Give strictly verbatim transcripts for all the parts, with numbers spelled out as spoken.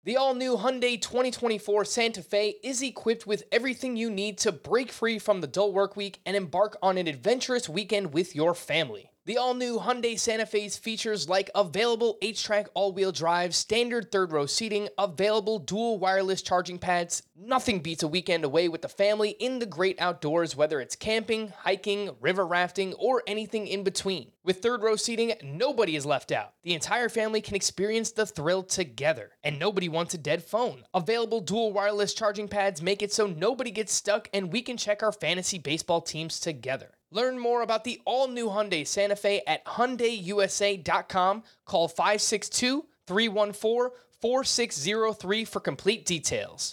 The all-new Hyundai twenty twenty-four Santa Fe is equipped with everything you need to break free from the dull work week and embark on an adventurous weekend with your family. The all-new Hyundai Santa Fe's features like available H-Track all-wheel drive, standard third-row seating, available dual wireless charging pads. Nothing beats a weekend away with the family in the great outdoors, whether it's camping, hiking, river rafting, or anything in between. With third-row seating, nobody is left out. The entire family can experience the thrill together, and nobody wants a dead phone. Available dual wireless charging pads make it so nobody gets stuck, and we can check our fantasy baseball teams together. Learn more about the all-new Hyundai Santa Fe at Hyundai U S A dot com. Call five six two, three one four, four six zero three for complete details.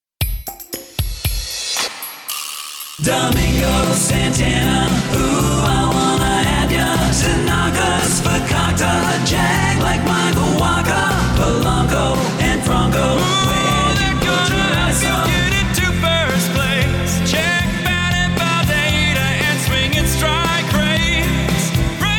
Domingo Santana, ooh, I wanna have ya. Tanaka's Fakakta, Jag like Michael Waka, Polanco and Franco. Where'd you go to rise up? Get into first place. Check batted by data and swinging strike rates.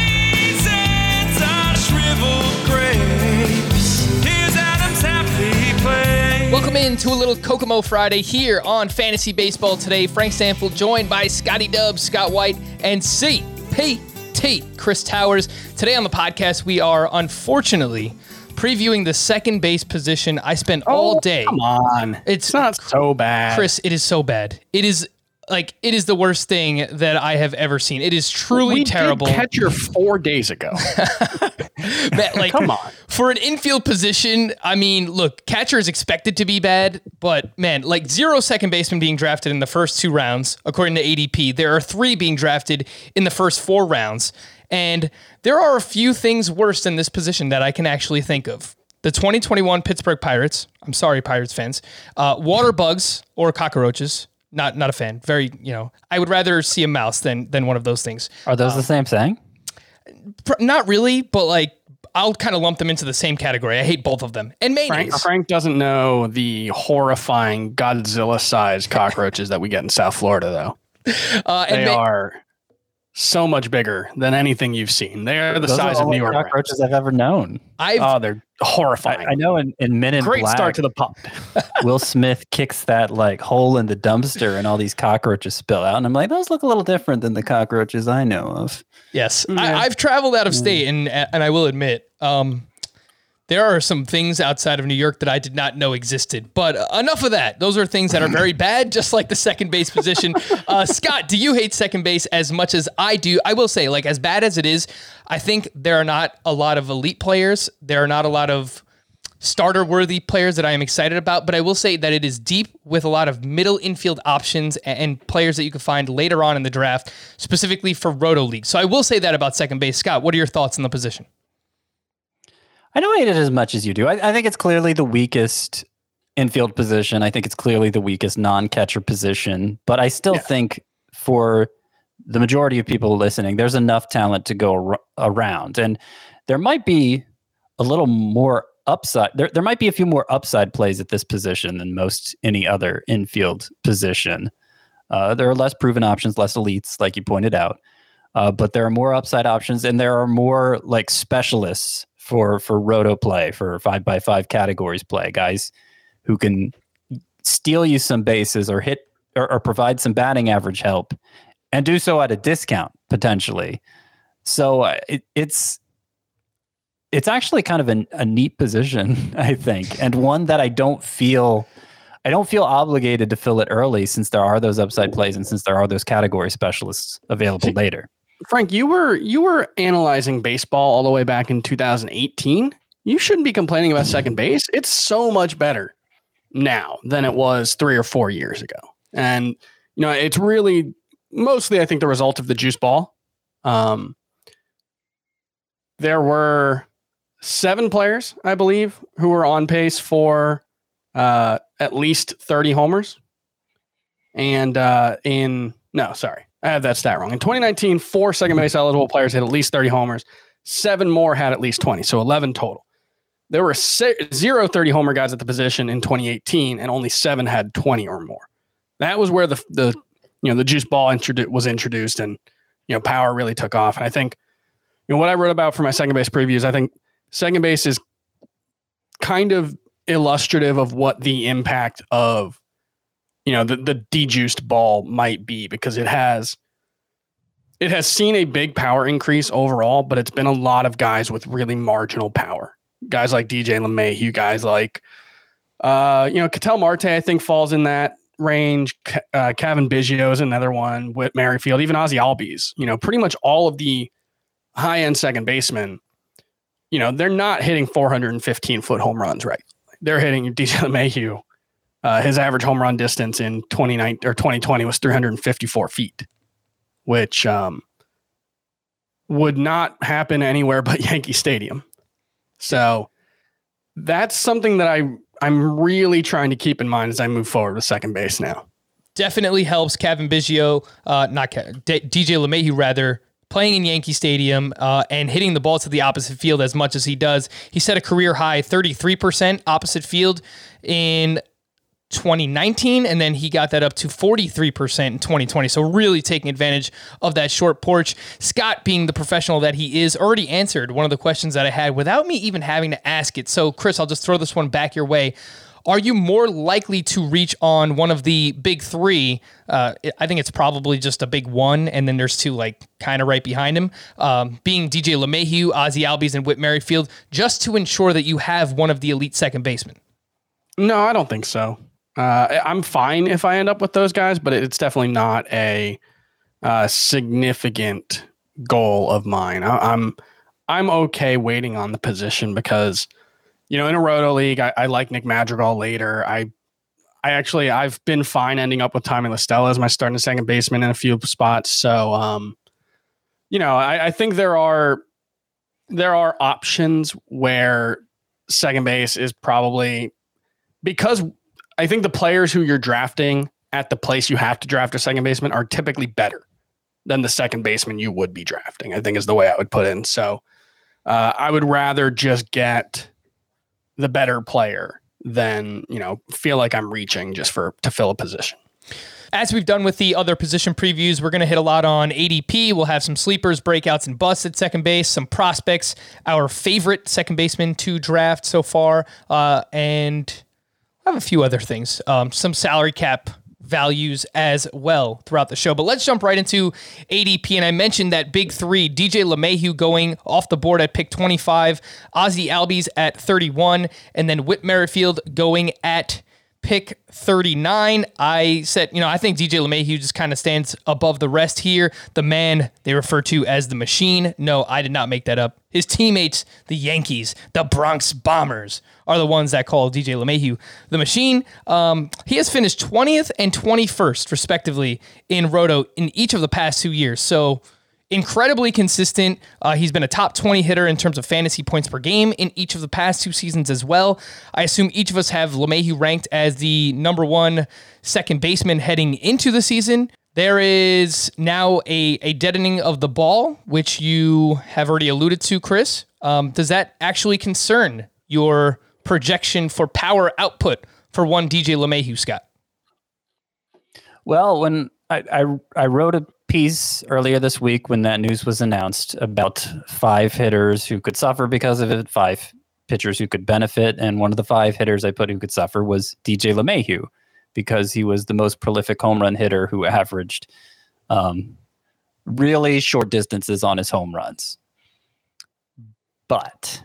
Raisins are shriveled grapes. Here's Adam's happy place. Welcome into a little Kokomo Friday here on Fantasy Baseball Today. Frank Stanfield joined by Scotty Dubs, Scott White, and C P T, Chris Towers. Today on the podcast, we are unfortunately previewing the second base position. I spent oh, all day. Come on. It's, it's not so bad. Chris, it is so bad. It is like, it is the worst thing that I have ever seen. It is truly we terrible. Did catcher four days ago. Man, like, come on. For an infield position, I mean, look, catcher is expected to be bad, but man, like zero second baseman being drafted in the first two rounds, according to A D P. There are three being drafted in the first four rounds. And there are a few things worse than this position that I can actually think of. The twenty twenty-one Pittsburgh Pirates. I'm sorry, Pirates fans. Uh, water bugs or cockroaches. Not not a fan. Very, you know, I would rather see a mouse than than one of those things. Are those um, the same thing? Pr- not really, but like I'll kind of lump them into the same category. I hate both of them. And mayonnaise. Frank, Frank doesn't know the horrifying Godzilla-sized cockroaches that we get in South Florida, though. Uh, and they ma- are so much bigger than anything you've seen. They're the those size are of New York cockroaches I've ever known. I've, oh, they're horrifying. I, I know in, in Men in Great Black, start to the pod. Will Smith kicks that like hole in the dumpster and all these cockroaches spill out. And I'm like, those look a little different than the cockroaches I know of. Yes. Yeah. I, I've traveled out of state and and I will admit, um, there are some things outside of New York that I did not know existed, but enough of that. Those are things that are very bad, just like the second base position. Uh, Scott, do you hate second base as much as I do? I will say, like, as bad as it is, I think there are not a lot of elite players. There are not a lot of starter-worthy players that I am excited about, but I will say that it is deep with a lot of middle infield options and players that you can find later on in the draft, specifically for Roto League. So I will say that about second base. Scott, what are your thoughts on the position? I don't hate it as much as you do. I, I think it's clearly the weakest infield position. I think it's clearly the weakest non-catcher position. But I still yeah. think for the majority of people listening, there's enough talent to go ar- around. And there might be a little more upside. There, there might be a few more upside plays at this position than most any other infield position. Uh, there are less proven options, less elites, like you pointed out. Uh, but there are more upside options, and there are more like specialists for for roto play, for five by five categories play, guys who can steal you some bases or hit or, or provide some batting average help and do so at a discount potentially. So uh, it, it's it's actually kind of an, a neat position, I think, and one that I don't feel I don't feel obligated to fill it early, since there are those upside plays and since there are those category specialists available later. Frank, you were you were analyzing baseball all the way back in two thousand eighteen. You shouldn't be complaining about second base. It's so much better now than it was three or four years ago. And, you know, it's really mostly, I think, the result of the juice ball. Um, there were seven players, I believe, who were on pace for uh, at least thirty homers. And uh, in, no, sorry. I have that stat wrong. In twenty nineteen, four second base eligible players had at least thirty homers. Seven more had at least twenty, so eleven total. There were zero thirty homer guys at the position in twenty eighteen, and only seven had twenty or more. That was where the the you know the juice ball introdu- was introduced, and you know power really took off. And I think you know what I wrote about for my second base previews. I think second base is kind of illustrative of what the impact of, you know, the, the de-juiced ball might be, because it has, it has seen a big power increase overall, but it's been a lot of guys with really marginal power. Guys like D J LeMahieu, guys like, uh, you know, Ketel Marte, I think falls in that range. Uh, Kevin Biggio is another one. Whit Merrifield, even Ozzie Albies, you know, pretty much all of the high-end second basemen, you know, they're not hitting four hundred fifteen foot home runs, right? They're hitting D J LeMahieu. Uh, his average home run distance in twenty nineteen or twenty twenty was three hundred fifty-four feet, which um, would not happen anywhere but Yankee Stadium. So that's something that I, I'm really trying to keep in mind as I move forward with second base now. Definitely helps Kevin Biggio, uh, not Ke- D- DJ LeMahieu rather, playing in Yankee Stadium uh, and hitting the ball to the opposite field as much as he does. He set a career high thirty-three percent opposite field in twenty nineteen, and then he got that up to forty-three percent in twenty twenty. So really taking advantage of that short porch. Scott, being the professional that he is, already answered one of the questions that I had without me even having to ask it. So Chris, I'll just throw this one back your way. Are you more likely to reach on one of the big three? Uh, I think it's probably just a big one, and then there's two like kind of right behind him, um, being D J LeMahieu, Ozzie Albies, and Whit Merrifield, just to ensure that you have one of the elite second basemen? No, I don't think so. Uh, I'm fine if I end up with those guys, but it's definitely not a uh, significant goal of mine. I, I'm I'm okay waiting on the position because, you know, in a Roto League, I, I like Nick Madrigal later. I I actually I've been fine ending up with Tommy La Stella as my starting second baseman in a few spots. So, um, you know, I, I think there are there are options where second base is probably, because I think the players who you're drafting at the place you have to draft a second baseman are typically better than the second baseman you would be drafting, I think is the way I would put it. So uh, I would rather just get the better player than, you know, feel like I'm reaching just for to fill a position. As we've done with the other position previews, we're going to hit a lot on A D P. We'll have some sleepers, breakouts, and busts at second base, some prospects, our favorite second baseman to draft so far, uh, and I have a few other things, um, some salary cap values as well throughout the show. But let's jump right into A D P. And I mentioned that big three, D J LeMahieu going off the board at pick twenty-five, Ozzie Albies at thirty-one, and then Whit Merrifield going at pick thirty-nine. I said, you know, I think D J LeMahieu just kind of stands above the rest here. The man they refer to as the Machine. No, I did not make that up. His teammates, the Yankees, the Bronx Bombers, are the ones that call D J LeMahieu the Machine. Um, he has finished twentieth and twenty-first, respectively, in Roto in each of the past two years. So incredibly consistent. Uh, he's been a top twenty hitter in terms of fantasy points per game in each of the past two seasons as well. I assume each of us have LeMahieu ranked as the number one second baseman heading into the season. There is now a, a deadening of the ball, which you have already alluded to, Chris. Um, does that actually concern your projection for power output for one D J LeMahieu, Scott? Well, when I, I, I wrote a piece earlier this week when that news was announced about five hitters who could suffer because of it, five pitchers who could benefit, and one of the five hitters I put who could suffer was D J LeMahieu, because he was the most prolific home run hitter who averaged um, really short distances on his home runs. But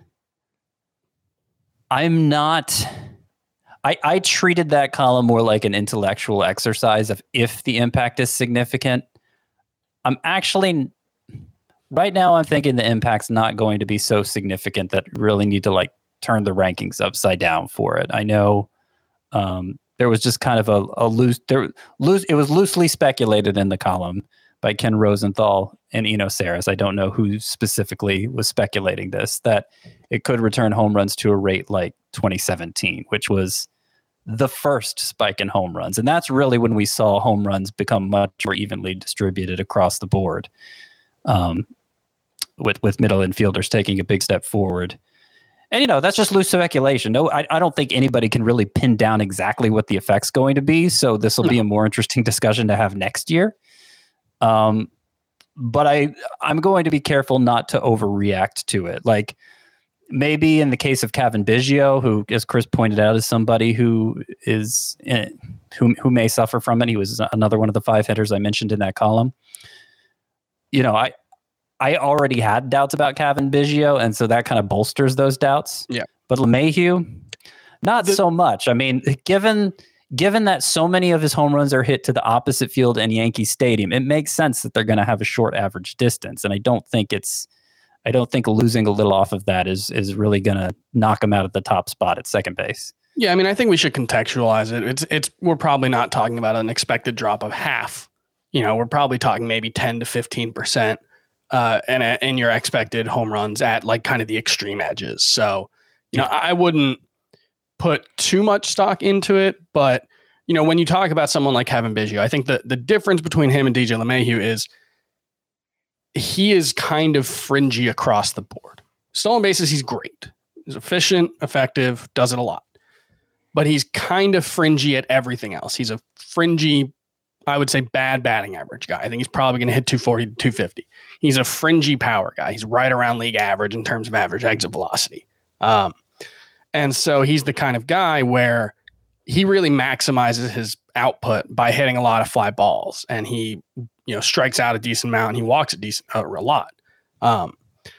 I'm not... I, I treated that column more like an intellectual exercise of if the impact is significant. I'm actually... Right now, I'm thinking the impact's not going to be so significant that really need to like turn the rankings upside down for it. I know... Um, There was just kind of a, a loose, there, loose. It was loosely speculated in the column by Ken Rosenthal and Eno Saris. I don't know who specifically was speculating this, that it could return home runs to a rate like twenty seventeen, which was the first spike in home runs. And that's really when we saw home runs become much more evenly distributed across the board, um, with, with middle infielders taking a big step forward. And, you know, that's just loose speculation. No, I, I don't think anybody can really pin down exactly what the effect's going to be. So this will no. be a more interesting discussion to have next year. Um, but I, I'm going to be careful not to overreact to it. Like, maybe in the case of Kevin Biggio, who, as Chris pointed out, is somebody who is uh, who who may suffer from it. He was another one of the five hitters I mentioned in that column. You know, I I already had doubts about Kevin Biggio, and so that kind of bolsters those doubts. Yeah, but LeMahieu, not the, so much. I mean, given given that so many of his home runs are hit to the opposite field in Yankee Stadium, it makes sense that they're going to have a short average distance, and I don't think it's. I don't think losing a little off of that is is really going to knock him out at the top spot at second base. Yeah, I mean, I think we should contextualize it. It's it's we're probably not talking about an expected drop of half. You know, we're probably talking maybe ten to fifteen percent, uh, and and your expected home runs at like kind of the extreme edges. So, you know, I wouldn't put too much stock into it, but you know, when you talk about someone like Kevin Biggio, I think the the difference between him and D J LeMahieu is. He is kind of fringy across the board. Stolen bases, he's great. He's efficient, effective, does it a lot. But he's kind of fringy at everything else. He's a fringy, I would say, bad batting average guy. I think he's probably going to hit two forty to two fifty. He's a fringy power guy. He's right around league average in terms of average exit velocity. Um, and so he's the kind of guy where he really maximizes his output by hitting a lot of fly balls. And he you know, strikes out a decent amount and he walks a decent uh, a lot. Um,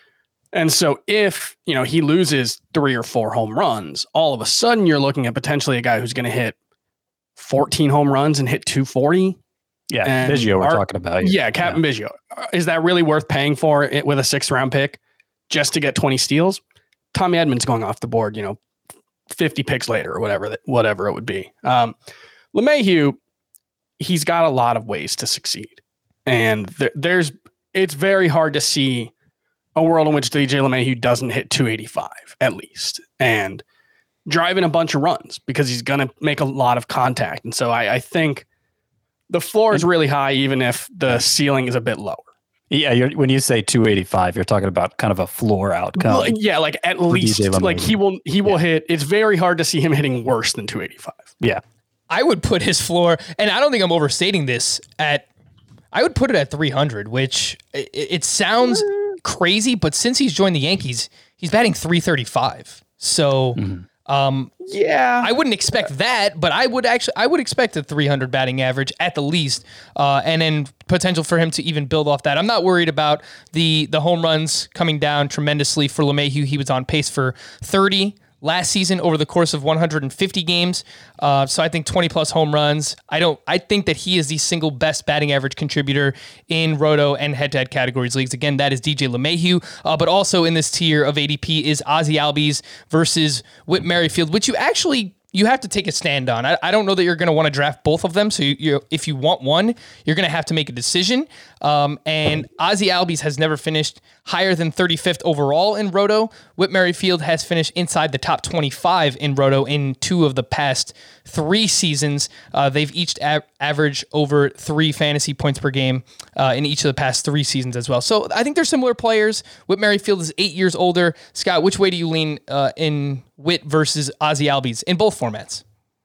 and so if, you know, he loses three or four home runs, all of a sudden you're looking at potentially a guy who's going to hit fourteen home runs and hit two forty. Yeah. And Biggio we're our, talking about. Yeah. yeah Captain yeah. Biggio. Is that really worth paying for it with a sixth round pick just to get twenty steals? Tommy Edmonds going off the board, you know, fifty picks later or whatever, that, whatever it would be. Um, LeMahieu, he's got a lot of ways to succeed. And th- there's, it's very hard to see a world in which D J LeMahieu doesn't hit two eighty-five at least and driving a bunch of runs because he's going to make a lot of contact. And so I, I think the floor is really high, even if the ceiling is a bit lower. Yeah. You're, when you say two eighty-five, you're talking about kind of a floor outcome. Well, yeah. Like at least like he will, he will yeah. hit. It's very hard to see him hitting worse than two eighty-five. Yeah. I would put his floor, and I don't think I'm overstating this, at I would put it at three hundred, which it, it sounds crazy, but since he's joined the Yankees, he's batting three thirty-five. So, mm-hmm. um, yeah, I wouldn't expect that, but I would actually, I would expect a three hundred batting average at the least, uh, and then potential for him to even build off that. I'm not worried about the the home runs coming down tremendously for LeMahieu. He was on pace for thirty last season over the course of one hundred fifty games. Uh, so I think twenty plus home runs. I don't, I think that he is the single best batting average contributor in roto and head-to-head categories leagues. Again, that is D J LeMahieu, uh, but also in this tier of A D P is Ozzie Albies versus Whit Merrifield, which you actually, you have to take a stand on. I, I don't know that you're going to want to draft both of them. So you, you, if you want one, you're going to have to make a decision. Um, and Ozzie Albies has never finished higher than thirty-fifth overall in Roto. Whit Merrifield has finished inside the top twenty-five in Roto in two of the past three seasons. Uh, they've each a- averaged over three fantasy points per game uh, in each of the past three seasons as well. So I think they're similar players. Whit Merrifield is eight years older. Scott, which way do you lean uh, in Whit versus Ozzie Albies in both formats?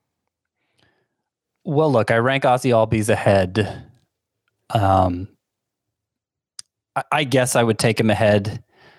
Well, look, I rank Ozzie Albies ahead. Um, I, I guess I would take him ahead.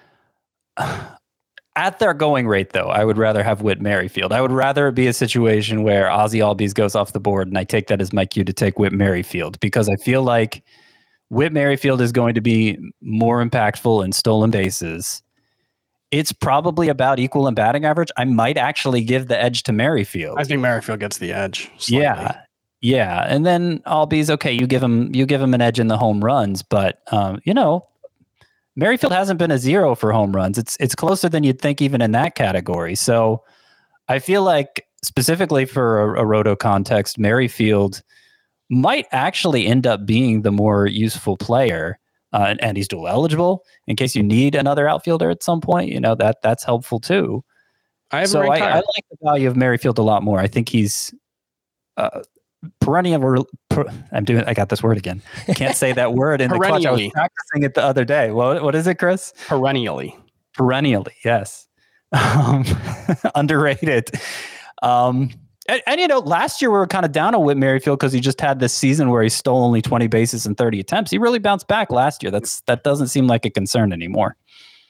At their going rate, though, I would rather have Whit Merrifield. I would rather it be a situation where Ozzie Albies goes off the board, and I take that as my cue to take Whit Merrifield, because I feel like Whit Merrifield is going to be more impactful in stolen bases. It's probably about equal in batting average. I might actually give the edge to Merrifield. I think Merrifield gets the edge. Slightly. Yeah. Yeah. And then Albies, okay, you give him you give him an edge in the home runs, but um, you know, Merrifield hasn't been a zero for home runs. It's it's closer than you'd think even in that category. So I feel like specifically for a, a roto context, Merrifield might actually end up being the more useful player. Uh, and, and he's dual eligible in case you need another outfielder at some point. You know, that that's helpful too. I have so I, I like the value of Merrifield a lot more. I think he's uh, perennial. Per, I'm doing. I got this word again. Can't say that word in the clutch. I was practicing it the other day. What what is it, Chris? Perennially. Perennially. Yes. Um, underrated. Um, And, and, you know, last year we were kind of down on Whit Merrifield because he just had this season where he stole only twenty bases and thirty attempts. He really bounced back last year. That's That doesn't seem like a concern anymore.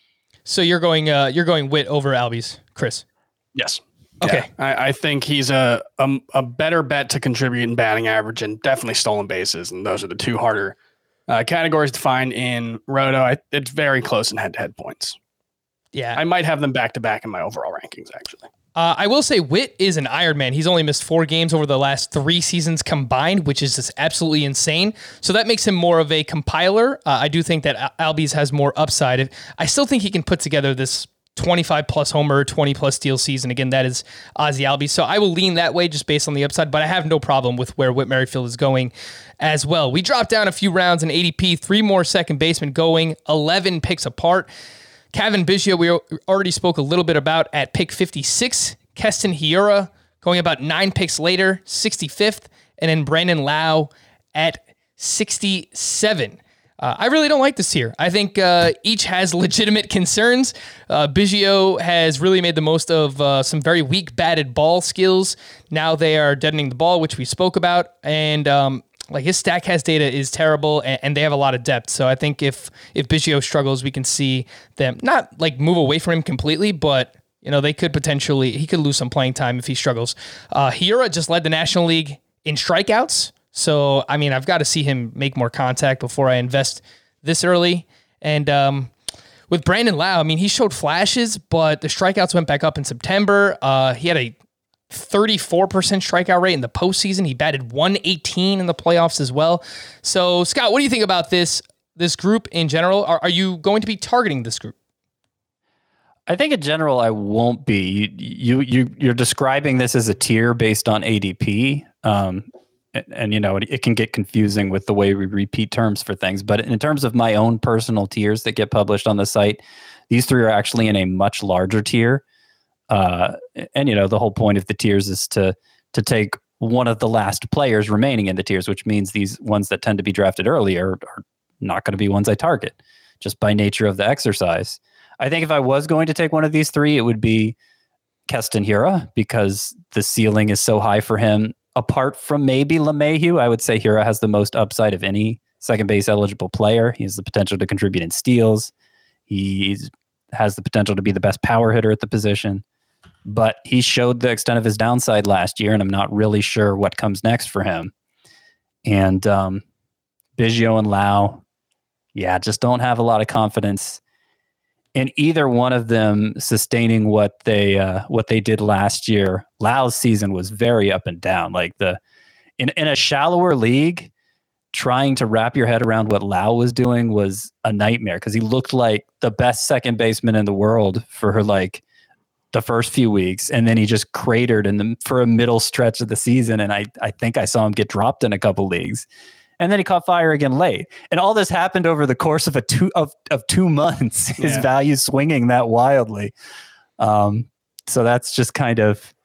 So you're going uh, you're going Witt over Albies, Chris. Yes. Okay. Yeah, I, I think he's a, a a better bet to contribute in batting average and definitely stolen bases. And those are the two harder uh, categories to find in Roto. I, it's very close in head-to-head points. Yeah. I might have them back-to-back in my overall rankings, actually. Uh, I will say Witt is an Iron Man. He's only missed four games over the last three seasons combined, which is just absolutely insane. So that makes him more of a compiler. Uh, I do think that Albies has more upside. I still think he can put together this twenty-five plus homer, twenty plus steal season. Again, that is Ozzie Albies. So I will lean that way just based on the upside, but I have no problem with where Whit Merrifield is going as well. We dropped down a few rounds in A D P, three more second basemen going, eleven picks apart. Cavan Biggio, we already spoke a little bit about at pick fifty-six. Keston Hiura going about nine picks later, sixty-fifth. And then Brandon Lau at sixty-seven. Uh, I really don't like this here. I think uh, each has legitimate concerns. Uh, Biggio has really made the most of uh, some very weak batted ball skills. Now they are deadening the ball, which we spoke about. And um, like his Statcast data is terrible, and, and they have a lot of depth. So I think if if Biggio struggles, we can see them not like move away from him completely, but you know they could potentially he could lose some playing time if he struggles. Uh, Hiura just led the National League in strikeouts. So, I mean, I've got to see him make more contact before I invest this early. And um, with Brandon Lau, I mean, he showed flashes, but the strikeouts went back up in September. Uh, he had a thirty-four percent strikeout rate in the postseason. He batted one eighteen in the playoffs as well. So, Scott, what do you think about this this group in general? Are, are you going to be targeting this group? I think in general, I won't be. You, you, you, you're describing this as a tier based on A D P. Um, And, and, you know, it, it can get confusing with the way we repeat terms for things. But in terms of my own personal tiers that get published on the site, these three are actually in a much larger tier. Uh, and, you know, the whole point of the tiers is to to take one of the last players remaining in the tiers, which means these ones that tend to be drafted earlier are not going to be ones I target just by nature of the exercise. I think if I was going to take one of these three, it would be Keston Hiura, because the ceiling is so high for him. Apart from maybe LeMahieu, I would say Hiura has the most upside of any second base eligible player. He has the potential to contribute in steals. He has the potential to be the best power hitter at the position. But he showed the extent of his downside last year, and I'm not really sure what comes next for him. And um, Biggio and Lau, yeah, just don't have a lot of confidence in either one of them sustaining what they uh, what they did last year. Lau's season was very up and down. Like the in in a shallower league, trying to wrap your head around what Lau was doing was a nightmare, because he looked like the best second baseman in the world for like the first few weeks, and then he just cratered in the for a middle stretch of the season. And I I think I saw him get dropped in a couple leagues. And then he caught fire again late. And all this happened over the course of a two of, of two months, his Yeah. value swinging that wildly. Um, so that's just kind of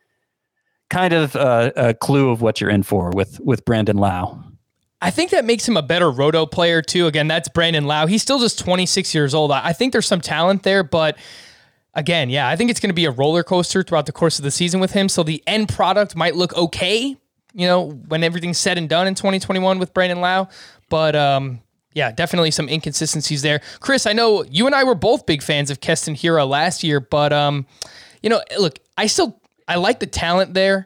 kind of uh, a clue of what you're in for with with Brandon Lau. I think that makes him a better roto player too. Again, that's Brandon Lau. He's still just twenty-six years old. I think there's some talent there, but again, yeah, I think it's going to be a roller coaster throughout the course of the season with him. So the end product might look okay, you know, when everything's said and done in twenty twenty-one with Brandon Lau. But um, yeah, definitely some inconsistencies there. Chris, I know you and I were both big fans of Keston Hiura last year, but um, you know, look, I still I like the talent there.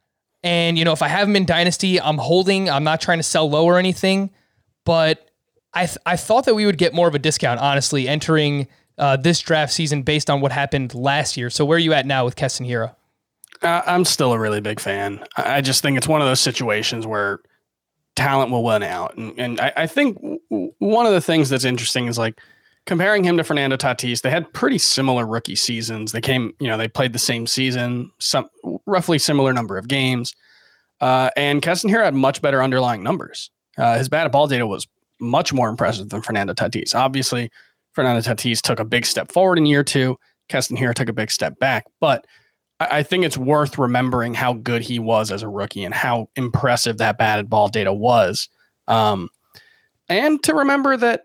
And, you know, if I have him in Dynasty, I'm holding. I'm not trying to sell low or anything. But I th- I thought that we would get more of a discount, honestly, entering uh, this draft season based on what happened last year. So where are you at now with Keston Hiura? Uh, I'm still a really big fan. I I just think it's one of those situations where talent will win out. And, and I, I think w- one of the things that's interesting is like comparing him to Fernando Tatis. They had pretty similar rookie seasons. They came, you know, they played the same season, some roughly similar number of games. Uh, and Keston Hiura had much better underlying numbers. Uh, his batted ball data was much more impressive than Fernando Tatis. Obviously, Fernando Tatis took a big step forward in year two. Keston Hiura took a big step back. But I, I think it's worth remembering how good he was as a rookie and how impressive that batted ball data was. Um, and to remember that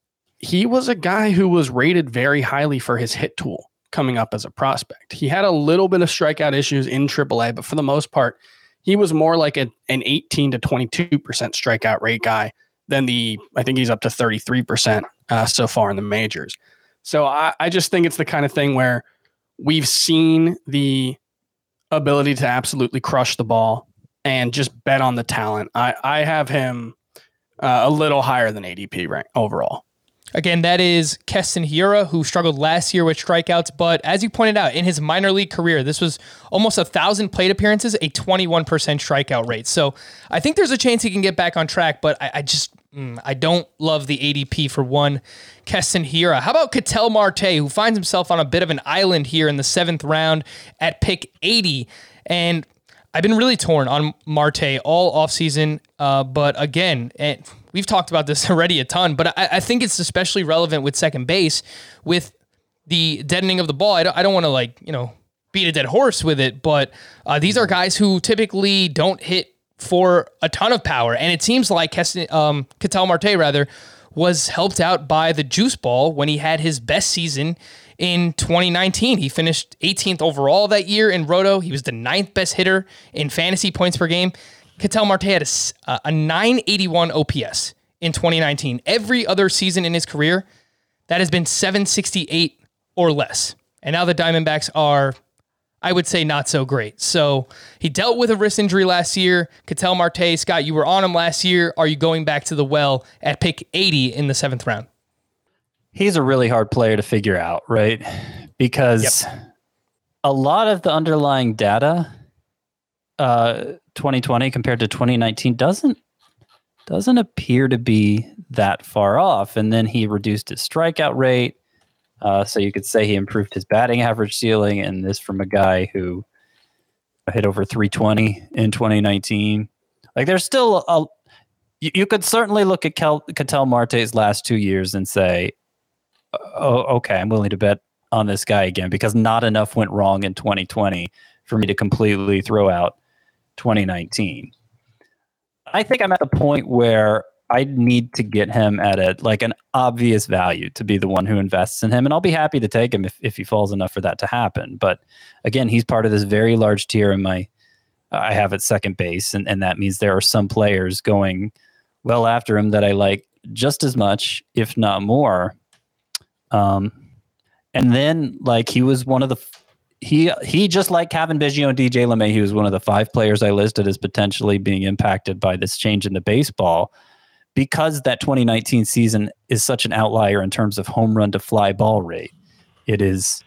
he was a guy who was rated very highly for his hit tool coming up as a prospect. He had a little bit of strikeout issues in triple A, but for the most part, he was more like a, an eighteen to twenty-two percent strikeout rate guy than the, I think he's up to thirty-three percent uh, so far in the majors. So I, I just think it's the kind of thing where we've seen the ability to absolutely crush the ball and just bet on the talent. I, I have him uh, a little higher than A D P rank overall. Again, that is Keston Hiura, who struggled last year with strikeouts. But as you pointed out, in his minor league career, this was almost a thousand plate appearances, a twenty-one percent strikeout rate. So I think there's a chance he can get back on track, but I, I just, mm, I don't love the A D P for one Keston Hiura. How about Ketel Marte, who finds himself on a bit of an island here in the seventh round at pick eighty? And I've been really torn on Marte all offseason, uh, but again, and we've talked about this already a ton, but I, I think it's especially relevant with second base with the deadening of the ball. I don't, I don't want to like, you know, beat a dead horse with it, but uh, these are guys who typically don't hit for a ton of power. And it seems like Keston, um, Ketel Marte rather was helped out by the juice ball when he had his best season in twenty nineteen. He finished eighteenth overall that year in Roto. He was the ninth best hitter in fantasy points per game. Ketel Marte had a, a nine eighty-one O P S in twenty nineteen. Every other season in his career, that has been seven sixty-eight or less. And now the Diamondbacks are, I would say, not so great. So he dealt with a wrist injury last year. Ketel Marte, Scott, you were on him last year. Are you going back to the well at pick eighty in the seventh round? He's a really hard player to figure out, right? Because yep. a lot of the underlying data, uh, twenty twenty compared to twenty nineteen doesn't doesn't appear to be that far off. And then he reduced his strikeout rate. Uh, so you could say he improved his batting average ceiling, and this from a guy who hit over three twenty in twenty nineteen. Like there's still a, you, you could certainly look at Kel, Ketel Marte's last two years and say, oh, okay, I'm willing to bet on this guy again because not enough went wrong in twenty twenty for me to completely throw out twenty nineteen. I think I'm at the point where I need to get him at a like an obvious value to be the one who invests in him, and I'll be happy to take him if, if he falls enough for that to happen. But again, he's part of this very large tier in my I have at second base, and, and that means there are some players going well after him that I like just as much, if not more. Um, and then like he was one of the he he just like Kevin Biggio and D J LeMay, he was one of the five players I listed as potentially being impacted by this change in the baseball, because that twenty nineteen season is such an outlier in terms of home run to fly ball rate. It is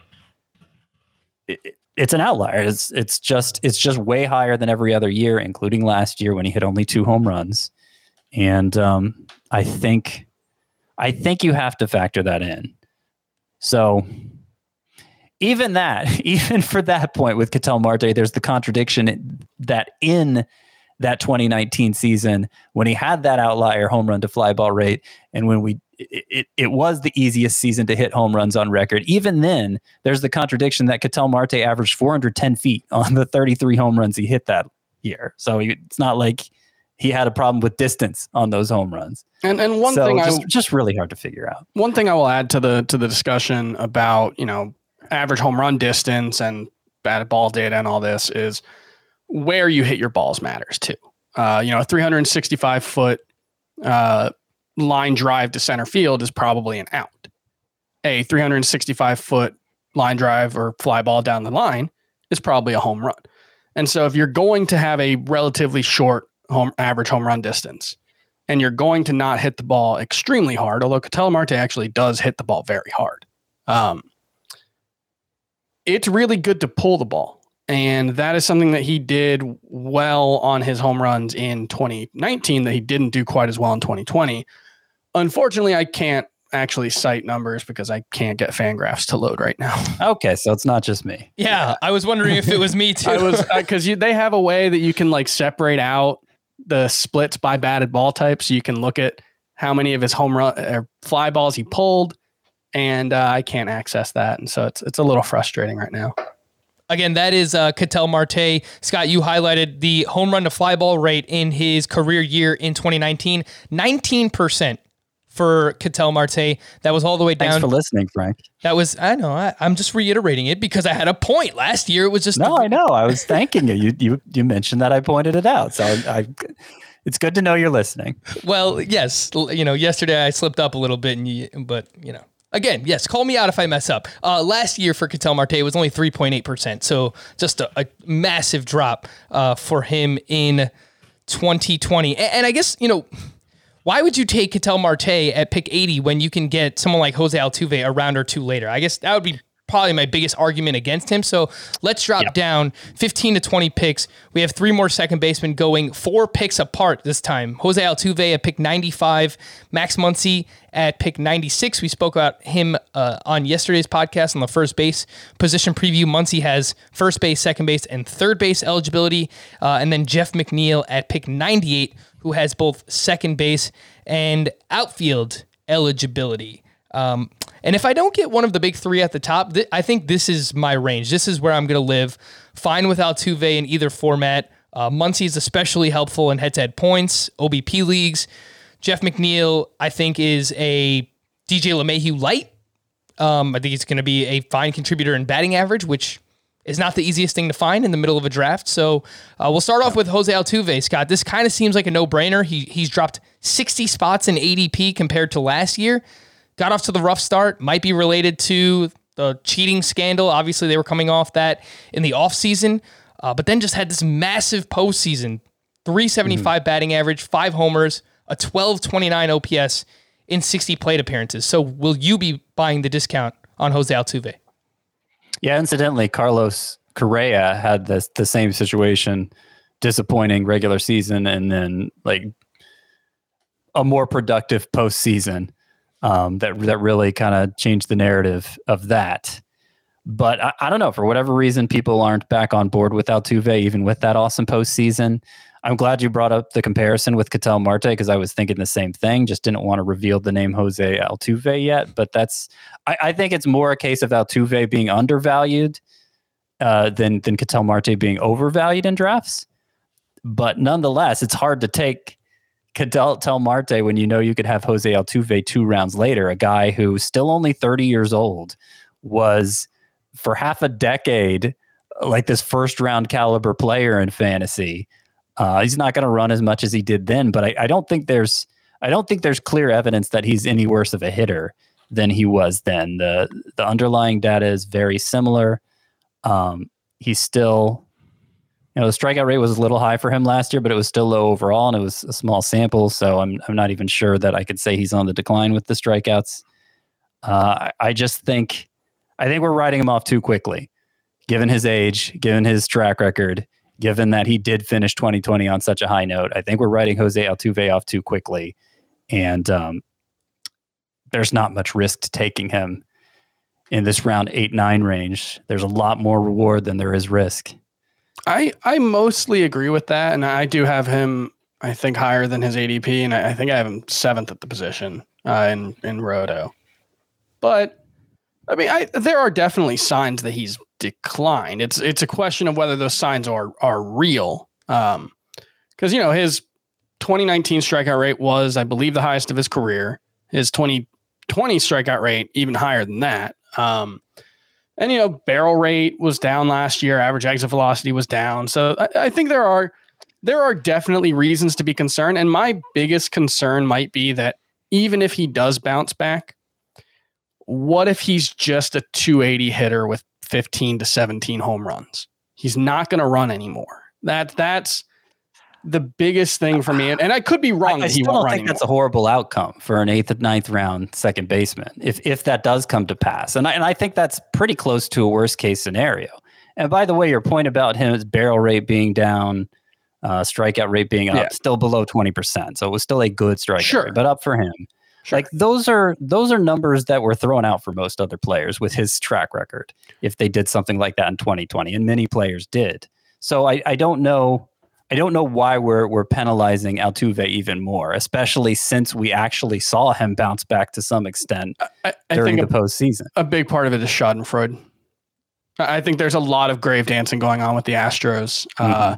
it, it's an outlier. It's it's just it's just way higher than every other year, including last year when he hit only two home runs. And um, I think I think you have to factor that in. So even that, even for that point with Ketel Marte, there's the contradiction that in that twenty nineteen season, when he had that outlier home run to fly ball rate, and when we it, it, it was the easiest season to hit home runs on record, even then, there's the contradiction that Ketel Marte averaged four hundred ten feet on the thirty-three home runs he hit that year. So it's not like he had a problem with distance on those home runs. And and one so thing just, I just really hard to figure out. One thing I will add to the to the discussion about, you know, average home run distance and batted ball data and all this is where you hit your balls matters too. Uh, you know, a three hundred sixty-five foot uh, line drive to center field is probably an out. A three hundred sixty-five foot line drive or fly ball down the line is probably a home run. And so if you're going to have a relatively short home average home run distance, and you're going to not hit the ball extremely hard, although Ketel Marte actually does hit the ball very hard. Um, it's really good to pull the ball. And that is something that he did well on his home runs in twenty nineteen that he didn't do quite as well in twenty twenty. Unfortunately, I can't actually cite numbers because I can't get Fangraphs to load right now. Okay, so it's not just me. Yeah, I was wondering if it was me too. I was because you they have a way that you can like separate out the splits by batted ball type, so you can look at how many of his home run or fly balls he pulled, and uh, I can't access that, and so it's it's a little frustrating right now. Again, that is uh, Ketel Marte. Scott, you highlighted the home run to fly ball rate in his career year in twenty nineteen, nineteen percent for Ketel Marte. That was all the way down. Thanks for listening, Frank. That was, I know, I, I'm just reiterating it because I had a point. Last year, it was just... No, I know. I was thanking you. You you you mentioned that I pointed it out. So I, I it's good to know you're listening. Well, yes. You know, yesterday I slipped up a little bit, and you, but, you know, Again, yes, call me out if I mess up. Uh, last year for Ketel Marte was only three point eight percent, so just a, a massive drop uh, for him in twenty twenty. And, and I guess, you know, why would you take Ketel Marte at pick eighty when you can get someone like Jose Altuve a round or two later? I guess that would be probably my biggest argument against him. So let's drop yep. down fifteen to twenty picks. We have three more second basemen going four picks apart this time. Jose Altuve at pick ninety-five, Max Muncy at pick ninety-six. We spoke about him uh, on yesterday's podcast on the first base position preview. Muncy has first base, second base, and third base eligibility. Uh, and then Jeff McNeil at pick ninety-eight, who has both second base and outfield eligibility. Um, and if I don't get one of the big three at the top, th- I think this is my range. This is where I'm going to live. Fine with Altuve in either format. Uh, Muncy is especially helpful in head-to-head points, O B P leagues. Jeff McNeil, I think, is a D J LeMahieu light. Um, I think he's going to be a fine contributor in batting average, which is not the easiest thing to find in the middle of a draft. So uh, we'll start off with Jose Altuve, Scott. This kind of seems like a no-brainer. He He's dropped sixty spots in A D P compared to last year. Got off to the rough start, might be related to the cheating scandal. Obviously, they were coming off that in the offseason, uh, but then just had this massive postseason, three seventy-five mm-hmm. batting average, five homers, a twelve twenty-nine O P S in sixty plate appearances. So will you be buying the discount on Jose Altuve? Yeah, incidentally, Carlos Correa had this, the same situation, disappointing regular season, and then like a more productive postseason. Um, that that really kind of changed the narrative of that. But I, I don't know, for whatever reason, people aren't back on board with Altuve, even with that awesome postseason. I'm glad you brought up the comparison with Ketel Marte, because I was thinking the same thing, just didn't want to reveal the name Jose Altuve yet. But that's, I, I think it's more a case of Altuve being undervalued uh, than, than Ketel Marte being overvalued in drafts. But nonetheless, it's hard to take Ketel Marte when you know you could have Jose Altuve two rounds later, a guy who's still only thirty years old, was for half a decade like this first round caliber player in fantasy. Uh, he's not going to run as much as he did then, but I, I don't think there's I don't think there's clear evidence that he's any worse of a hitter than he was then. The the underlying data is very similar. Um, he's still, you know, the strikeout rate was a little high for him last year, but it was still low overall, and it was a small sample. So I'm I'm not even sure that I could say he's on the decline with the strikeouts. Uh, I, I just think I think we're writing him off too quickly, given his age, given his track record, given that he did finish twenty twenty on such a high note. I think we're writing Jose Altuve off too quickly, and um, there's not much risk to taking him in this round eight nine range. There's a lot more reward than there is risk. I, I mostly agree with that, and I do have him, I think, higher than his A D P, and I, I think I have him seventh at the position uh, in, in Roto. But, I mean, I, there are definitely signs that he's declined. It's it's a question of whether those signs are are real. Um, because, you know, his twenty nineteen strikeout rate was, I believe, the highest of his career. His twenty twenty strikeout rate, even higher than that. Um And, you know, barrel rate was down last year. Average exit velocity was down. So I, I think there are there are definitely reasons to be concerned. And my biggest concern might be that even if he does bounce back, what if he's just a two eighty hitter with fifteen to seventeen home runs? He's not going to run anymore. That That's the biggest thing for me. And, and I could be wrong. I, that I he still won't don't run think anymore. that's a horrible outcome for an eighth and ninth round second baseman, if if that does come to pass. And I, and I think that's pretty close to a worst case scenario. And by the way, your point about his barrel rate being down, uh, strikeout rate being up, Yeah. still below twenty percent. So it was still a good strikeout Sure. rate, but up for him. Sure. Like those are those are numbers that were thrown out for most other players with his track record, if they did something like that in twenty twenty, and many players did. So I, I don't know. I don't know why we're we're penalizing Altuve even more, especially since we actually saw him bounce back to some extent I, I during think the a, postseason. a big part of it is Schadenfreude. I think there's a lot of grave dancing going on with the Astros. Mm-hmm. Uh,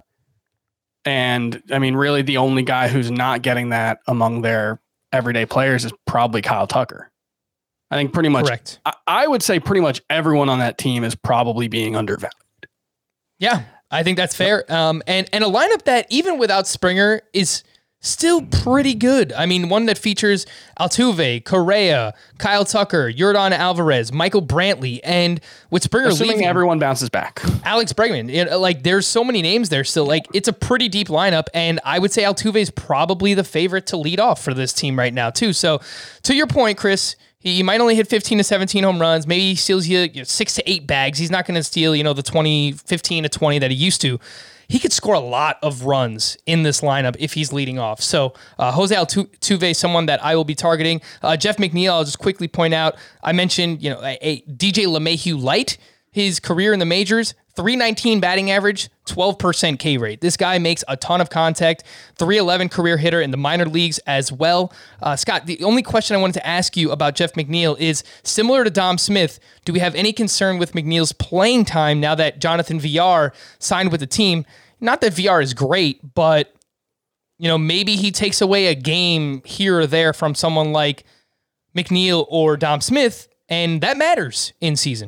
and I mean, really the only guy who's not getting that among their everyday players is probably Kyle Tucker. I think pretty much, Correct. I, I would say pretty much everyone on that team is probably being undervalued. Yeah, I think that's fair. Um, and, and a lineup that even without Springer is still pretty good. I mean, one that features Altuve, Correa, Kyle Tucker, Yordan Alvarez, Michael Brantley, and with Springer Assuming leaving, everyone bounces back. Alex Bregman. It, like, there's so many names there still. Like, it's a pretty deep lineup, and I would say Altuve is probably the favorite to lead off for this team right now, too. So, to your point, Chris, he might only hit fifteen to seventeen home runs. Maybe he steals you, you know, six to eight bags. He's not going to steal, you know, the twenty, fifteen to twenty that he used to. He could score a lot of runs in this lineup if he's leading off. So uh, Jose Altuve, someone that I will be targeting. Uh, Jeff McNeil, I'll just quickly point out, I mentioned, you know, a, a D J LeMahieu light. His career in the majors, three nineteen batting average, twelve percent K rate. This guy makes a ton of contact, three eleven career hitter in the minor leagues as well. Uh, Scott, the only question I wanted to ask you about Jeff McNeil is, similar to Dom Smith, do we have any concern with McNeil's playing time now that Jonathan Villar signed with the team? Not that Villar is great, but you know, maybe he takes away a game here or there from someone like McNeil or Dom Smith, and that matters in season.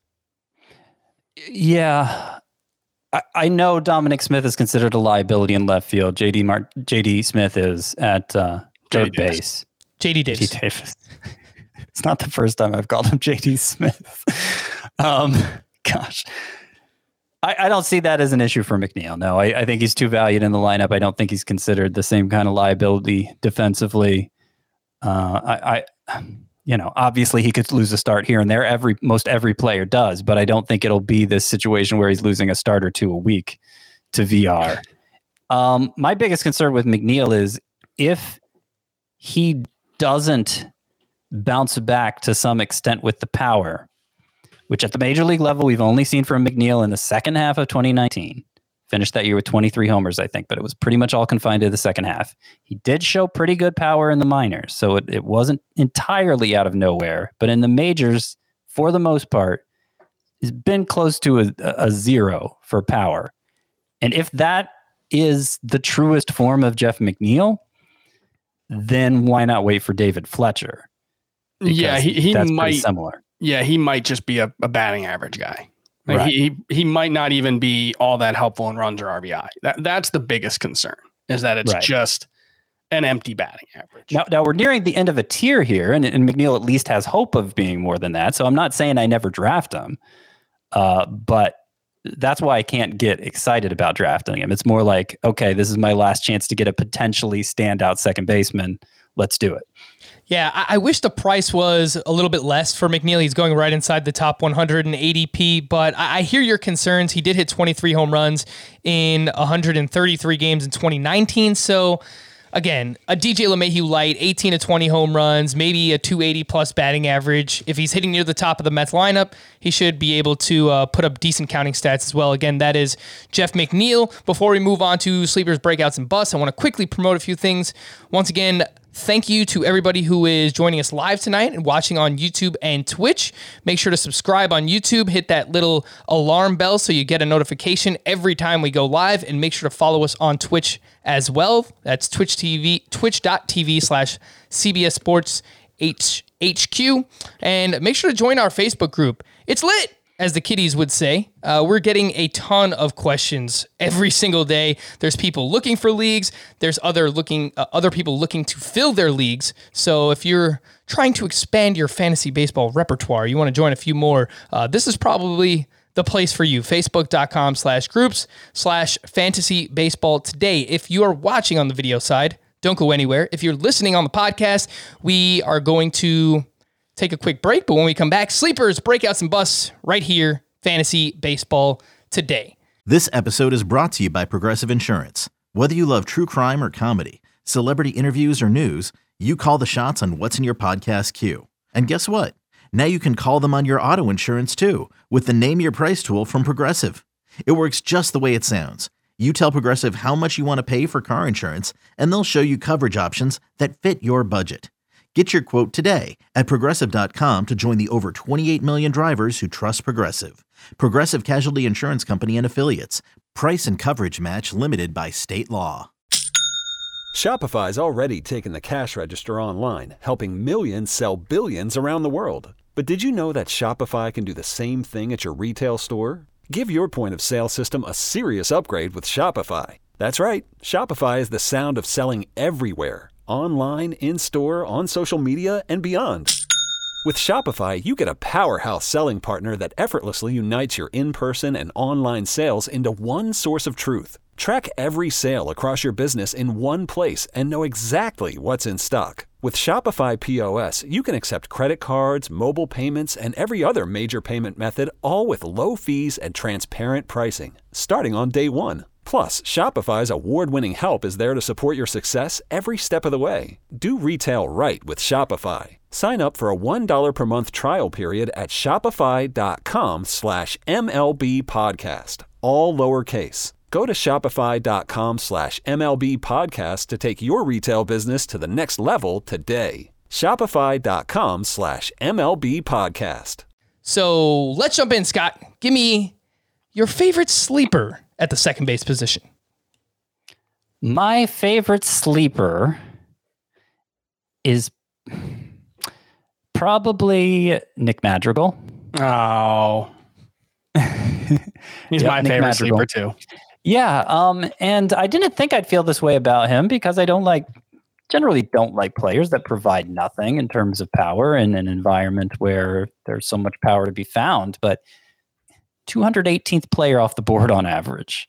Yeah, I, I know Dominic Smith is considered a liability in left field. J D Mar- J D Smith is at uh, third base. J D Davis. J D Davis. It's not the first time I've called him J D Smith. um, gosh, I, I don't see that as an issue for McNeil. No, I, I think he's too valued in the lineup. I don't think he's considered the same kind of liability defensively. Uh, I. I You know, obviously he could lose a start here and there. Every most every player does, but I don't think it'll be this situation where he's losing a start or two a week to V R. Um, my biggest concern with McNeil is if he doesn't bounce back to some extent with the power, which at the major league level we've only seen from McNeil in the second half of twenty nineteen. Finished that year with twenty-three homers, I think, but it was pretty much all confined to the second half. He did show pretty good power in the minors, so it, it wasn't entirely out of nowhere. But in the majors, for the most part, he's been close to a, a zero for power. And if that is the truest form of Jeff McNeil, then why not wait for David Fletcher? Because yeah, he, he that's might pretty similar. Yeah, he might just be a, a batting average guy. Like Right. he, he he might not even be all that helpful in runs or R B I. That that's the biggest concern, is that it's Right. just an empty batting average. Now, now we're nearing the end of a tier here, and, and McNeil at least has hope of being more than that. So I'm not saying I never draft him, uh, but that's why I can't get excited about drafting him. It's more like, okay, this is my last chance to get a potentially standout second baseman. Let's do it. Yeah, I, I wish the price was a little bit less for McNeil. He's going right inside the top one hundred A D P, but I, I hear your concerns. He did hit twenty-three home runs in one hundred thirty-three games in twenty nineteen. So, again, a D J LeMahieu light, eighteen to twenty home runs, maybe a two eighty plus batting average. If he's hitting near the top of the Mets lineup, he should be able to uh, put up decent counting stats as well. Again, that is Jeff McNeil. Before we move on to Sleepers, Breakouts, and Busts, I want to quickly promote a few things. Once again, thank you to everybody who is joining us live tonight and watching on YouTube and Twitch. Make sure to subscribe on YouTube, hit that little alarm bell so you get a notification every time we go live, and make sure to follow us on Twitch as well. That's Twitch T V, twitch.tv slash CBS Sports HQ. And make sure to join our Facebook group. It's lit, as the kiddies would say. Uh, we're getting a ton of questions every single day. There's people looking for leagues. There's other looking, uh, other people looking to fill their leagues. So if you're trying to expand your fantasy baseball repertoire, you want to join a few more, uh, this is probably the place for you. Facebook.com slash groups slash fantasy baseball today. If you are watching on the video side, don't go anywhere. If you're listening on the podcast, we are going to take a quick break, but when we come back, Sleepers, Breakouts, and Busts right here, Fantasy Baseball Today. This episode is brought to you by Progressive Insurance. Whether you love true crime or comedy, celebrity interviews or news, you call the shots on what's in your podcast queue. And guess what? Now you can call them on your auto insurance too, with the Name Your Price tool from Progressive. It works just the way it sounds. You tell Progressive how much you want to pay for car insurance, and they'll show you coverage options that fit your budget. Get your quote today at Progressive dot com to join the over twenty-eight million drivers who trust Progressive. Progressive Casualty Insurance Company and Affiliates. Price and coverage match limited by state law. Shopify's already taken the cash register online, helping millions sell billions around the world. But did you know that Shopify can do the same thing at your retail store? Give your point of sale system a serious upgrade with Shopify. That's right. Shopify is the sound of selling everywhere. Online, in-store, on social media, and beyond. With Shopify, you get a powerhouse selling partner that effortlessly unites your in-person and online sales into one source of truth. Track every sale across your business in one place and know exactly what's in stock. With Shopify P O S, you can accept credit cards, mobile payments, and every other major payment method, all with low fees and transparent pricing, starting on day one. Plus, Shopify's award-winning help is there to support your success every step of the way. Do retail right with Shopify. Sign up for a one dollar per month trial period at shopify.com slash MLB podcast, all lowercase. Go to shopify.com slash MLB podcast to take your retail business to the next level today. Shopify.com slash MLB podcast. So let's jump in, Scott. Give me your favorite sleeper at the second base position. My favorite sleeper is probably Nick Madrigal. Oh, he's Yep, my Nick favorite Madrigal. sleeper too. Yeah, um, and I didn't think I'd feel this way about him because I don't like, generally don't like players that provide nothing in terms of power in an environment where there's so much power to be found. But two hundred eighteenth player off the board on average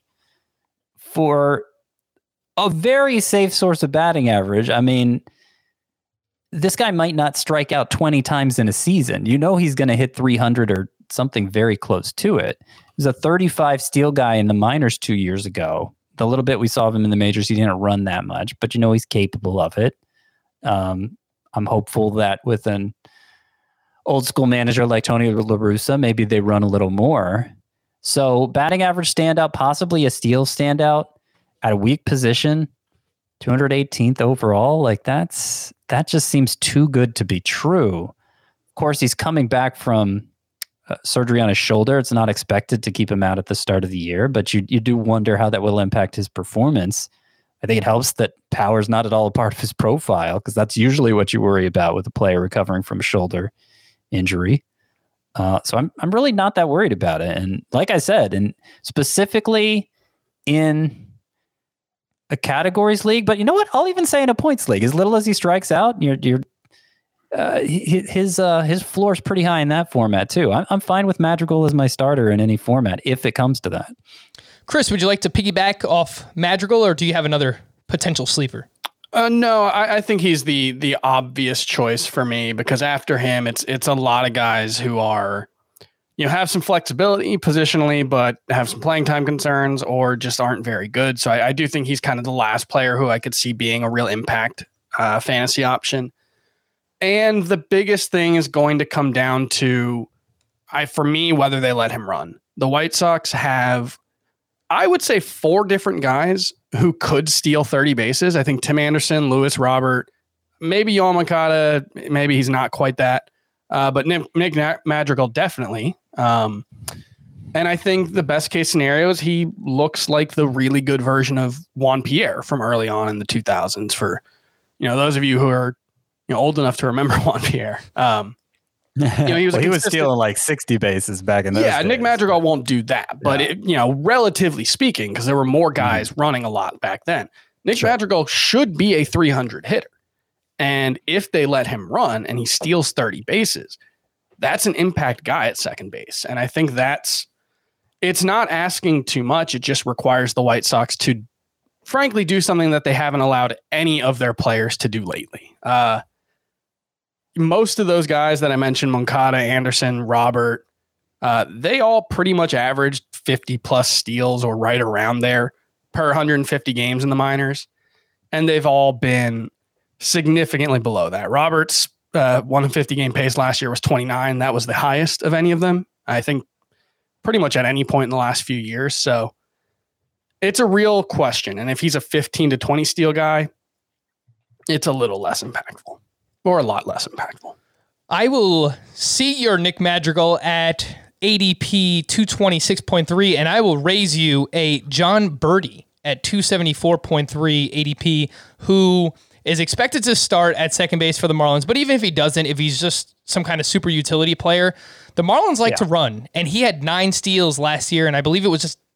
for a very safe source of batting average. I mean, this guy might not strike out twenty times in a season. You know he's going to hit three hundred or something very close to it. He was a thirty-five steal guy in the minors two years ago. The little bit we saw of him in the majors, he didn't run that much, but you know he's capable of it. Um, I'm hopeful that with an old school manager like Tony La Russa, maybe they run a little more. So batting average standout, possibly a steal standout at a weak position, two hundred eighteenth overall. Like that's, that just seems too good to be true. Of course, he's coming back from uh, surgery on his shoulder. It's not expected to keep him out at the start of the year, but you you do wonder how that will impact his performance. I think it helps that power is not at all a part of his profile, because that's usually what you worry about with a player recovering from a shoulder injury. Uh, so I'm I'm really not that worried about it. And like I said, and specifically in a categories league, but you know what? I'll even say in a points league, as little as he strikes out, you're you're uh, his uh, his floor is pretty high in that format too. I'm I'm fine with Madrigal as my starter in any format if it comes to that. Chris, would you like to piggyback off Madrigal, or do you have another potential sleeper? Uh, no, I, I think he's the the obvious choice for me, because after him, it's it's a lot of guys who are, you know, have some flexibility positionally, but have some playing time concerns or just aren't very good. So I, I do think he's kind of the last player who I could see being a real impact uh, fantasy option. And the biggest thing is going to come down to, I for me, whether they let him run. The White Sox have, I would say, four different guys who could steal thirty bases. I think Tim Anderson, Lewis Robert, maybe Yoel Moncada, maybe he's not quite that, uh, but Nick, Nick Madrigal definitely. Um, and I think the best case scenario is he looks like the really good version of Juan Pierre from early on in the two thousands. For, you know, those of you who are, you know, old enough to remember Juan Pierre. Um, you know, he was well, he was consistent- stealing like sixty bases back in those Yeah, days. Nick Madrigal won't do that, but Yeah. it, you know, relatively speaking, because there were more guys mm-hmm. running a lot back then, Nick Sure. Madrigal should be a three hundred hitter. And if they let him run and he steals thirty bases, that's an impact guy at second base. And I think that's, it's not asking too much. It just requires the White Sox to, frankly, do something that they haven't allowed any of their players to do lately. Uh, most of those guys that I mentioned, Moncada, Anderson, Robert, uh, they all pretty much averaged fifty plus steals or right around there per one hundred fifty games in the minors. And they've all been significantly below that. Robert's uh, one hundred fifty game pace last year was twenty-nine. That was the highest of any of them, I think, pretty much at any point in the last few years. So it's a real question. And if he's a fifteen to twenty steal guy, it's a little less impactful. Or a lot less impactful. I will see your Nick Madrigal at A D P two twenty-six point three, and I will raise you a John Birdie at two seventy-four point three A D P, who is expected to start at second base for the Marlins. But even if he doesn't, if he's just some kind of super utility player, the Marlins like Yeah. to run. And he had nine steals last year, and I believe it was just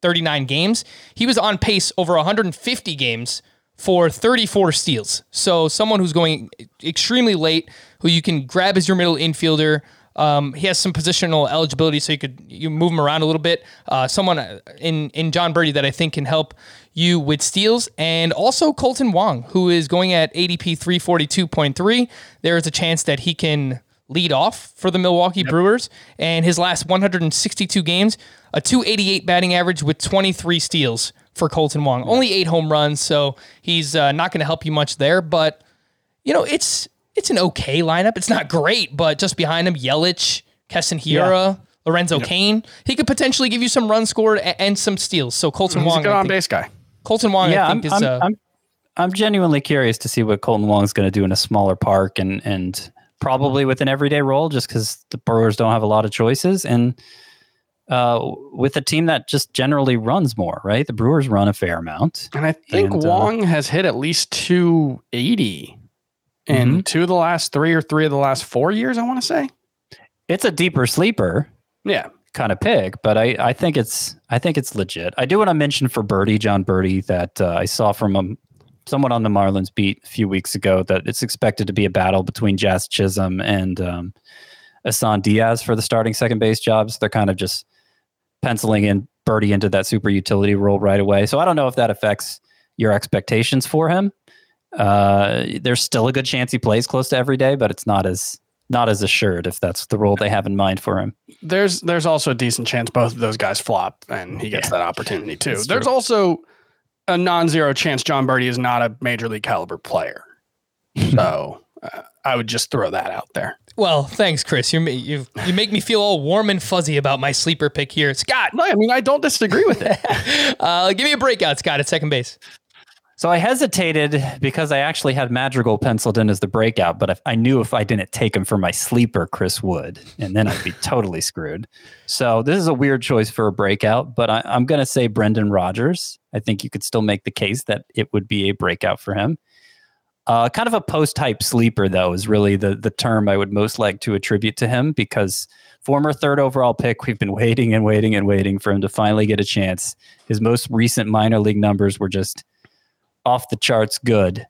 thirty-nine games. He was on pace over one hundred fifty games for thirty-four steals. So someone who's going extremely late, who you can grab as your middle infielder. Um, he has some positional eligibility, so you could you move him around a little bit. Uh, someone in in John Birdie that I think can help you with steals, and also Colton Wong, who is going at A D P three forty-two point three. There is a chance that he can lead off for the Milwaukee yep. Brewers, and his last one hundred sixty-two games, a two eighty-eight batting average with twenty-three steals for Colton Wong. Yep. Only eight home runs, so he's uh, not going to help you much there. But you know, it's it's an okay lineup. It's not great, but just behind him, Yelich, Keston Hiura, yeah. Lorenzo yep. Cain, he could potentially give you some runs scored and, and some steals. So Colton he's Wong, a good on base guy. Colton Wong, yeah, I think I'm, is. I'm, Uh, I'm, I'm genuinely curious to see what Colton Wong's going to do in a smaller park and and probably with an everyday role, just because the Brewers don't have a lot of choices, and uh, with a team that just generally runs more, right? The Brewers run a fair amount, and I think and, Wong uh, has hit at least two eighty in mm-hmm. two of the last three or three of the last four years. I want to say it's a deeper sleeper. Yeah. Kind of pick, but I, I think it's I think it's legit. I do want to mention for Birdie, John Birdie, that uh, I saw from um, someone on the Marlins beat a few weeks ago that it's expected to be a battle between Jazz Chisholm and um, Asan Diaz for the starting second base jobs. They're kind of just penciling in Birdie into that super utility role right away. So I don't know if that affects your expectations for him. Uh, there's still a good chance he plays close to every day, but it's not as not as assured if that's the role they have in mind for him. There's there's also a decent chance both of those guys flop and he gets yeah. that opportunity too. That's there's true. Also a non-zero chance John Birdie is not a major league caliber player. So uh, I would just throw that out there. Well, thanks, Chris. You you you make me feel all warm and fuzzy about my sleeper pick here. Scott. No, I mean, I don't disagree with it. uh, give me a breakout, Scott, at second base. So I hesitated because I actually had Madrigal penciled in as the breakout, but if I knew if I didn't take him for my sleeper, Chris Wood, and then I'd be totally screwed. So this is a weird choice for a breakout, but I, I'm going to say Brendan Rodgers. I think you could still make the case that it would be a breakout for him. Uh, kind of a post-type sleeper, though, is really the, the term I would most like to attribute to him, because former third overall pick, we've been waiting and waiting and waiting for him to finally get a chance. His most recent minor league numbers were just off the charts good.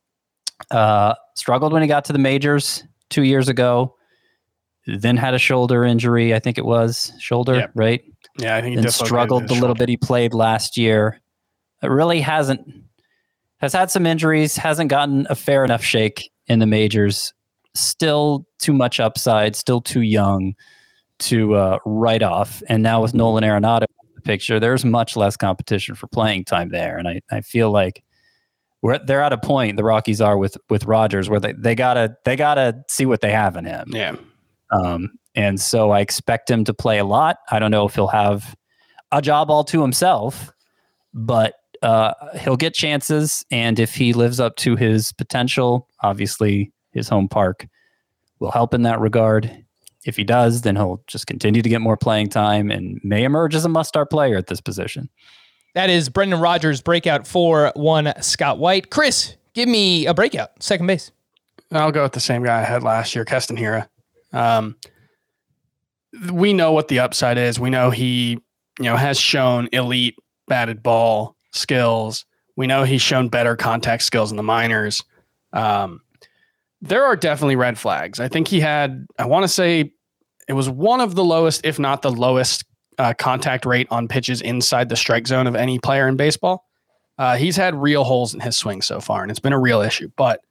Uh, struggled when he got to the majors two years ago. Then had a shoulder injury, I think it was. Shoulder, yeah. right? Yeah, I think he then struggled the little bit he played last year. It really hasn't, has had some injuries, hasn't gotten a fair enough shake in the majors. Still too much upside, still too young to uh, write off. And now with Nolan Arenado in the picture, there's much less competition for playing time there. And I, I feel like We're, they're at a point, the Rockies are with with Rodgers, where they, they gotta they gotta see what they have in him. Yeah. Um, and so I expect him to play a lot. I don't know if he'll have a job all to himself, but uh, he'll get chances. And if he lives up to his potential, obviously his home park will help in that regard. If he does, then he'll just continue to get more playing time and may emerge as a must-start player at this position. That is Brendan Rodgers' breakout for one Scott White. Chris, give me a breakout, second base. I'll go with the same guy I had last year, Keston Hiura. Um, we know what the upside is. We know he, you know, has shown elite batted ball skills. We know he's shown better contact skills in the minors. Um, there are definitely red flags. I think he had, I want to say it was one of the lowest, if not the lowest, Uh, contact rate on pitches inside the strike zone of any player in baseball. Uh, he's had real holes in his swing so far, and it's been a real issue. But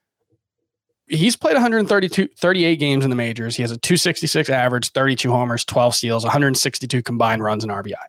he's played one hundred thirty-two, thirty-eight games in the majors. He has a two sixty-six average, thirty-two homers, twelve steals, one hundred sixty-two combined runs and R B I.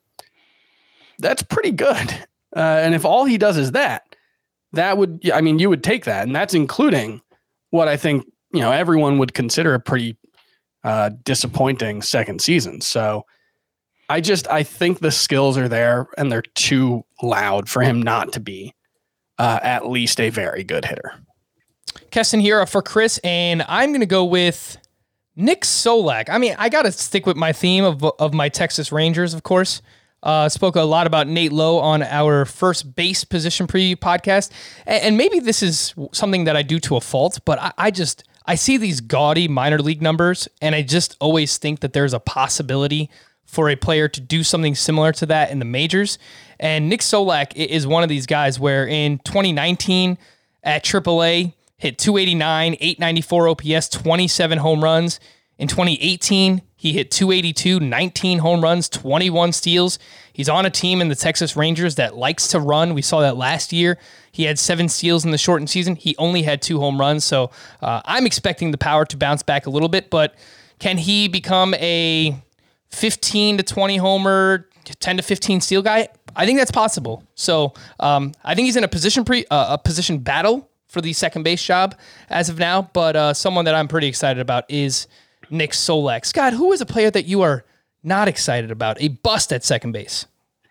That's pretty good. Uh, and if all he does is that, that would, I mean, you would take that. And that's including what I think, you know, everyone would consider a pretty uh, disappointing second season. So, I just, I think the skills are there and they're too loud for him not to be uh, at least a very good hitter. Keston Hiura for Chris, and I'm going to go with Nick Solak. I mean, I got to stick with my theme of, of my Texas Rangers, of course. Uh, spoke a lot about Nate Lowe on our first base position preview podcast. And, and maybe this is something that I do to a fault, but I, I just, I see these gaudy minor league numbers and I just always think that there's a possibility for a player to do something similar to that in the majors. And Nick Solak is one of these guys where in twenty nineteen at triple A, hit two eighty-nine, eight ninety-four O P S, twenty-seven home runs. In twenty eighteen, he hit two eighty-two, nineteen home runs, twenty-one steals. He's on a team in the Texas Rangers that likes to run. We saw that last year. He had seven steals in the shortened season. He only had two home runs. So uh, I'm expecting the power to bounce back a little bit, but can he become a fifteen to twenty homer, ten to fifteen steal guy? I think that's possible. So um, I think he's in a position pre uh, a position battle for the second base job as of now, but uh, someone that I'm pretty excited about is Nick Solak. Scott, who is a player that you are not excited about? A bust at second base.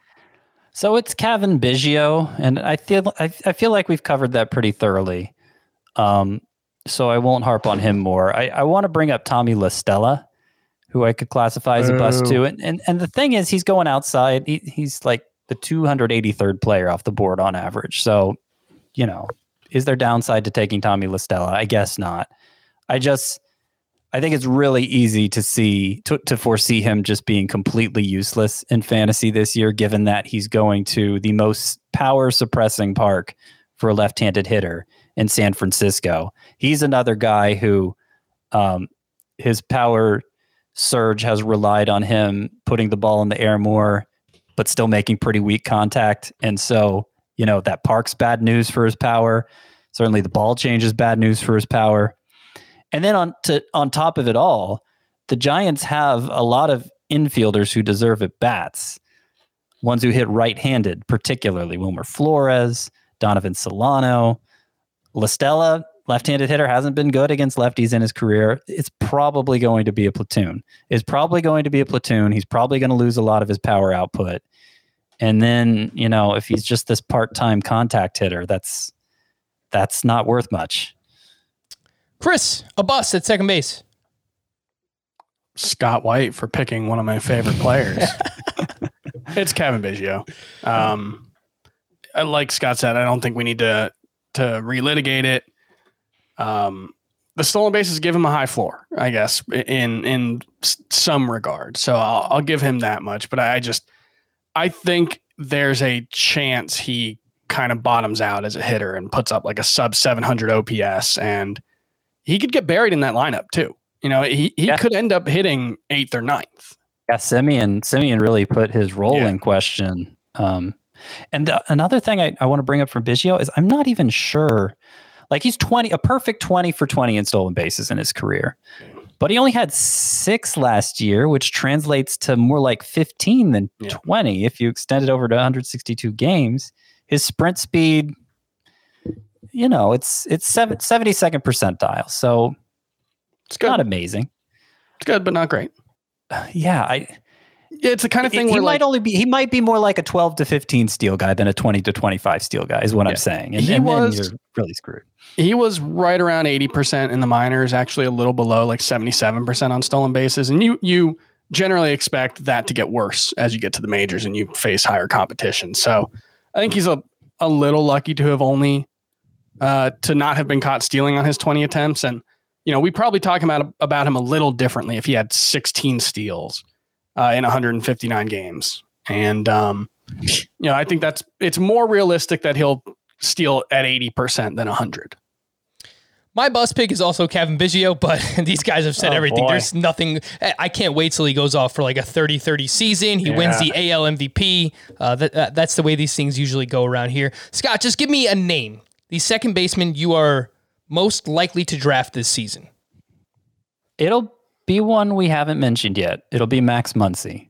So it's Cavan Biggio, and I feel I, I feel like we've covered that pretty thoroughly. Um, so I won't harp on him more. I, I want to bring up Tommy La Stella, who I could classify as a bust too. And, and and the thing is, he's going outside. He, he's like the two hundred eighty-third player off the board on average. So, you know, is there downside to taking Tommy La Stella? I guess not. I just, I think it's really easy to see, to, to foresee him just being completely useless in fantasy this year, given that he's going to the most power suppressing park for a left-handed hitter in San Francisco. He's another guy who um, his power surge has relied on him putting the ball in the air more, but still making pretty weak contact. And so, you know, that park's bad news for his power. Certainly the ball change is bad news for his power. And then on to on top of it all, the Giants have a lot of infielders who deserve at bats. Ones who hit right-handed, particularly Wilmer Flores, Donovan Solano. La Stella, left-handed hitter, hasn't been good against lefties in his career. It's probably going to be a platoon. It's probably going to be a platoon. He's probably going to lose a lot of his power output. And then, you know, if he's just this part-time contact hitter, that's that's not worth much. Chris, a bust at second base. Scott White for picking one of my favorite players. It's Cavan Biggio. Um, like Scott said, I don't think we need to to relitigate it. Um, the stolen bases give him a high floor, I guess, in in some regard. So I'll, I'll give him that much. But I just, I think there's a chance he kind of bottoms out as a hitter and puts up like a sub seven hundred O P S, and he could get buried in that lineup too. You know, he, he yeah. could end up hitting eighth or ninth. Yeah, Simeon, Simeon really put his role yeah. in question. Um, and the, another thing I, I want to bring up for Biggio is I'm not even sure. Like he's twenty, a perfect twenty for twenty in stolen bases in his career. But he only had six last year, which translates to more like fifteen than yeah. twenty if you extend it over to one hundred sixty-two games. His sprint speed, you know, it's it's seventy-second percentile. So it's good. Not amazing. It's good, but not great. Uh, yeah, I. It's the kind of thing he where might like, only be he might be more like a twelve to fifteen steal guy than a twenty to twenty-five steal guy is what yeah. I'm saying. And, he and was then you're really screwed. He was right around eighty percent in the minors, actually a little below like seventy-seven percent on stolen bases. And you you generally expect that to get worse as you get to the majors and you face higher competition. So I think he's a, a little lucky to have only uh, to not have been caught stealing on his twenty attempts. And, you know, we probably talk about, about him a little differently if he had sixteen steals uh, in one hundred fifty-nine games. And, um, you know, I think that's, it's more realistic that he'll steal at eighty percent than one hundred. My bust pick is also Cavan Biggio, but these guys have said oh, everything. Boy. There's nothing. I can't wait till he goes off for like a thirty thirty season. He yeah. wins the A L M V P. Uh, that, that, that's the way these things usually go around here. Scott, just give me a name. The second baseman you are most likely to draft this season. It'll be one we haven't mentioned yet. It'll be Max Muncy,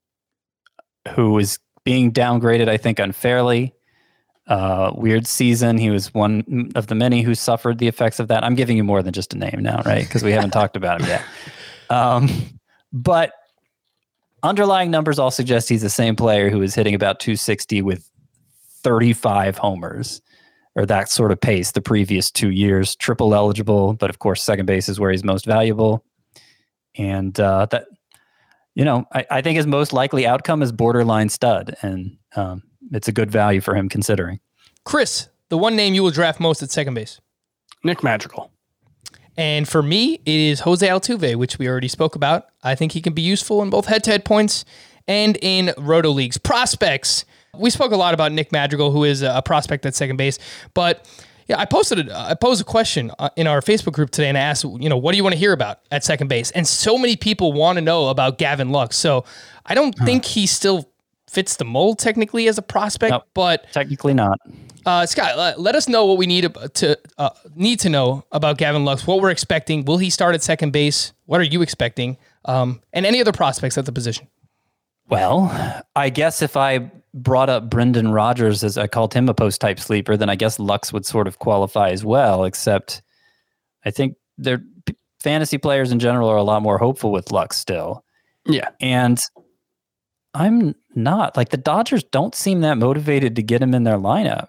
who is being downgraded, I think, unfairly. Uh, weird season. He was one of the many who suffered the effects of that. I'm giving you more than just a name now, right? Because we haven't talked about him yet. Um, but underlying numbers all suggest he's the same player who is hitting about two sixty with thirty-five homers, or that sort of pace the previous two years. Triple eligible, but of course, second base is where he's most valuable. And uh, that, you know, I, I think his most likely outcome is borderline stud. And um, it's a good value for him considering. Chris, the one name you will draft most at second base. Nick Madrigal. And for me, it is Jose Altuve, which we already spoke about. I think he can be useful in both head-to-head points and in roto leagues. Prospects. We spoke a lot about Nick Madrigal, who is a prospect at second base. But yeah, I posted a, I posed a question in our Facebook group today, and I asked, you know, what do you want to hear about at second base? And so many people want to know about Gavin Lux. So I don't huh. think he still fits the mold technically as a prospect, nope, but technically not. Uh, Scott, let, let us know what we need to uh, need to know about Gavin Lux, what we're expecting. Will he start at second base? What are you expecting? Um, and any other prospects at the position? Well, I guess if I brought up Brendan Rodgers as I called him a post-type sleeper, then I guess Lux would sort of qualify as well, except I think their fantasy players in general are a lot more hopeful with Lux still. Yeah. And I'm not. Like, the Dodgers don't seem that motivated to get him in their lineup.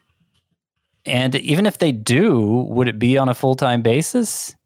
And even if they do, would it be on a full-time basis?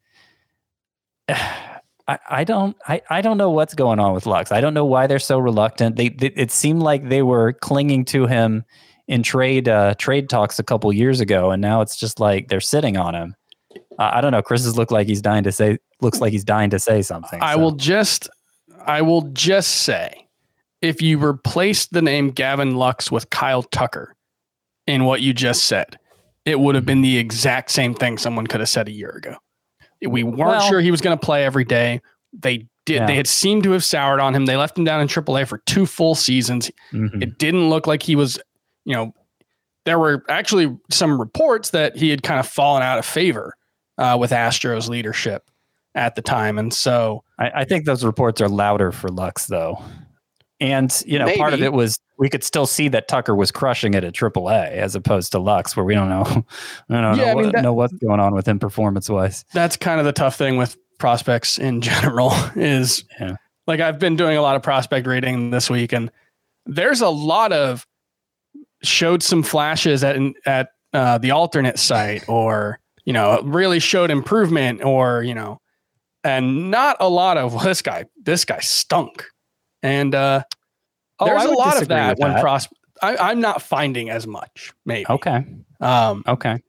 I, I don't I, I don't know what's going on with Lux. I don't know why they're so reluctant. They, they it seemed like they were clinging to him in trade uh, trade talks a couple years ago, and now it's just like they're sitting on him. Uh, I don't know. Chris is look like he's dying to say looks like he's dying to say something. I so. will just I will just say, if you replace the name Gavin Lux with Kyle Tucker in what you just said, it would have been the exact same thing someone could have said a year ago. We weren't well, sure he was going to play every day. They did. Yeah. They had seemed to have soured on him. They left him down in triple A for two full seasons. Mm-hmm. It didn't look like he was, you know, there were actually some reports that he had kind of fallen out of favor uh, with Astros leadership at the time. And so I, I think those reports are louder for Lux, though. And, you know, maybe. Part of it was we could still see that Tucker was crushing it at triple A as opposed to Lux, where we don't know, I don't yeah, know, I mean, what, that, know what's going on with him performance wise. That's kind of the tough thing with prospects in general is yeah. like I've been doing a lot of prospect reading this week, and there's a lot of showed some flashes at, at uh, the alternate site, or, you know, really showed improvement, or, you know, and not a lot of well, this guy, this guy stunk. And uh, oh, there's a lot of that when pros. I, I'm not finding as much. Maybe okay. Um, okay.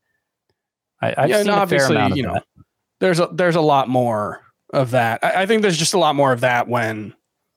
I, I've yeah, seen and a fair amount of you know, that. There's a there's a lot more of that. I, I think there's just a lot more of that when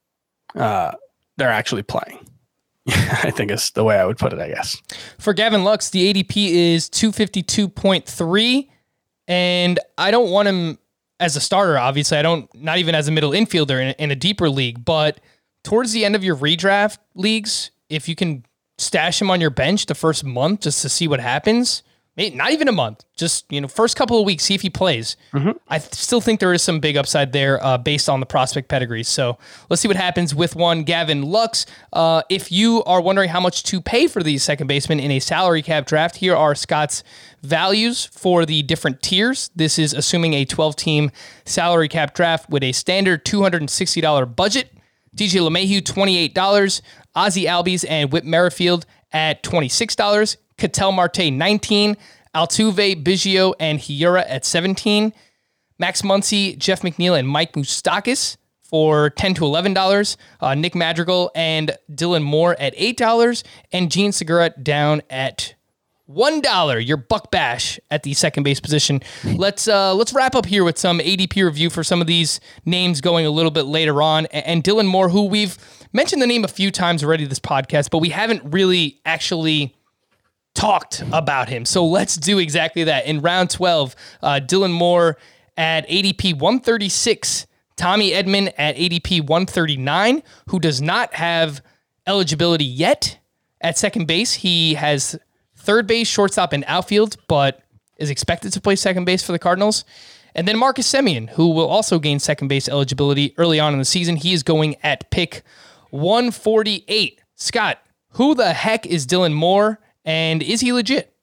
uh, they're actually playing. I think is the way I would put it. I guess for Gavin Lux, the A D P is two fifty-two point three, and I don't want him as a starter. Obviously, I don't. Not even as a middle infielder in, in a deeper league, but towards the end of your redraft leagues, if you can stash him on your bench the first month just to see what happens, maybe not even a month, just, you know, first couple of weeks, see if he plays. Mm-hmm. I th- still think there is some big upside there uh, based on the prospect pedigrees. So let's see what happens with one Gavin Lux. Uh, if you are wondering how much to pay for these second basemen in a salary cap draft, here are Scott's values for the different tiers. This is assuming a twelve-team salary cap draft with a standard two hundred sixty dollars budget. D J LeMahieu, twenty-eight dollars. Ozzie Albies and Whit Merrifield at twenty-six dollars. Ketel Marte, nineteen dollars. Altuve, Biggio, and Hiura at seventeen dollars. Max Muncy, Jeff McNeil, and Mike Moustakas for ten to eleven dollars. Uh, Nick Madrigal and Dylan Moore at eight dollars. And Gene Segura down at one dollar. Your buck bash at the second base position. Let's uh, let's wrap up here with some A D P review for some of these names going a little bit later on. And Dylan Moore, who we've mentioned the name a few times already this podcast, but we haven't really actually talked about him. So let's do exactly that. In round twelve, uh, Dylan Moore at A D P one thirty-six. Tommy Edman at A D P one thirty-nine, who does not have eligibility yet at second base. He has third base, shortstop, and outfield, but is expected to play second base for the Cardinals. And then Marcus Semien, who will also gain second base eligibility early on in the season. He is going at pick one forty-eight. Scott, who the heck is Dylan Moore, and is he legit?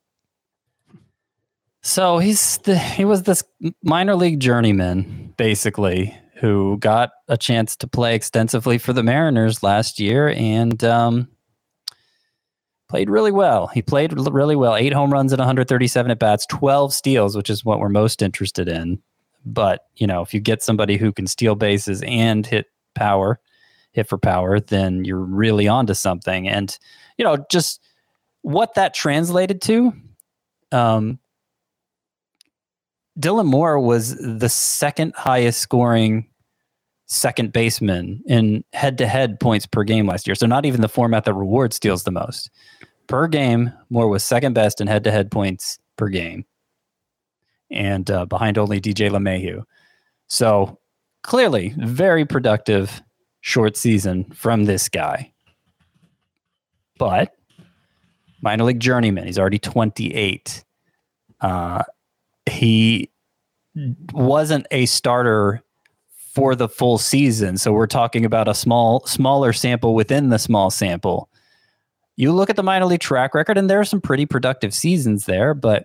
So he's the, he was this minor league journeyman, basically, who got a chance to play extensively for the Mariners last year, and um, played really well. He played really well. Eight home runs and one hundred thirty-seven at-bats, twelve steals, which is what we're most interested in. But, you know, if you get somebody who can steal bases and hit power, hit for power, then you're really onto something. And, you know, just what that translated to, um, Dylan Moore was the second highest scoring second baseman in head-to-head points per game last year. So not even the format that rewards steals the most. Per game, Moore was second best in head-to-head points per game, and uh, behind only D J LeMahieu. So clearly, very productive short season from this guy. But minor league journeyman, he's already twenty-eight. Uh, he wasn't a starter for the full season, so we're talking about a small, smaller sample within the small sample. You look at the minor league track record, and there are some pretty productive seasons there, but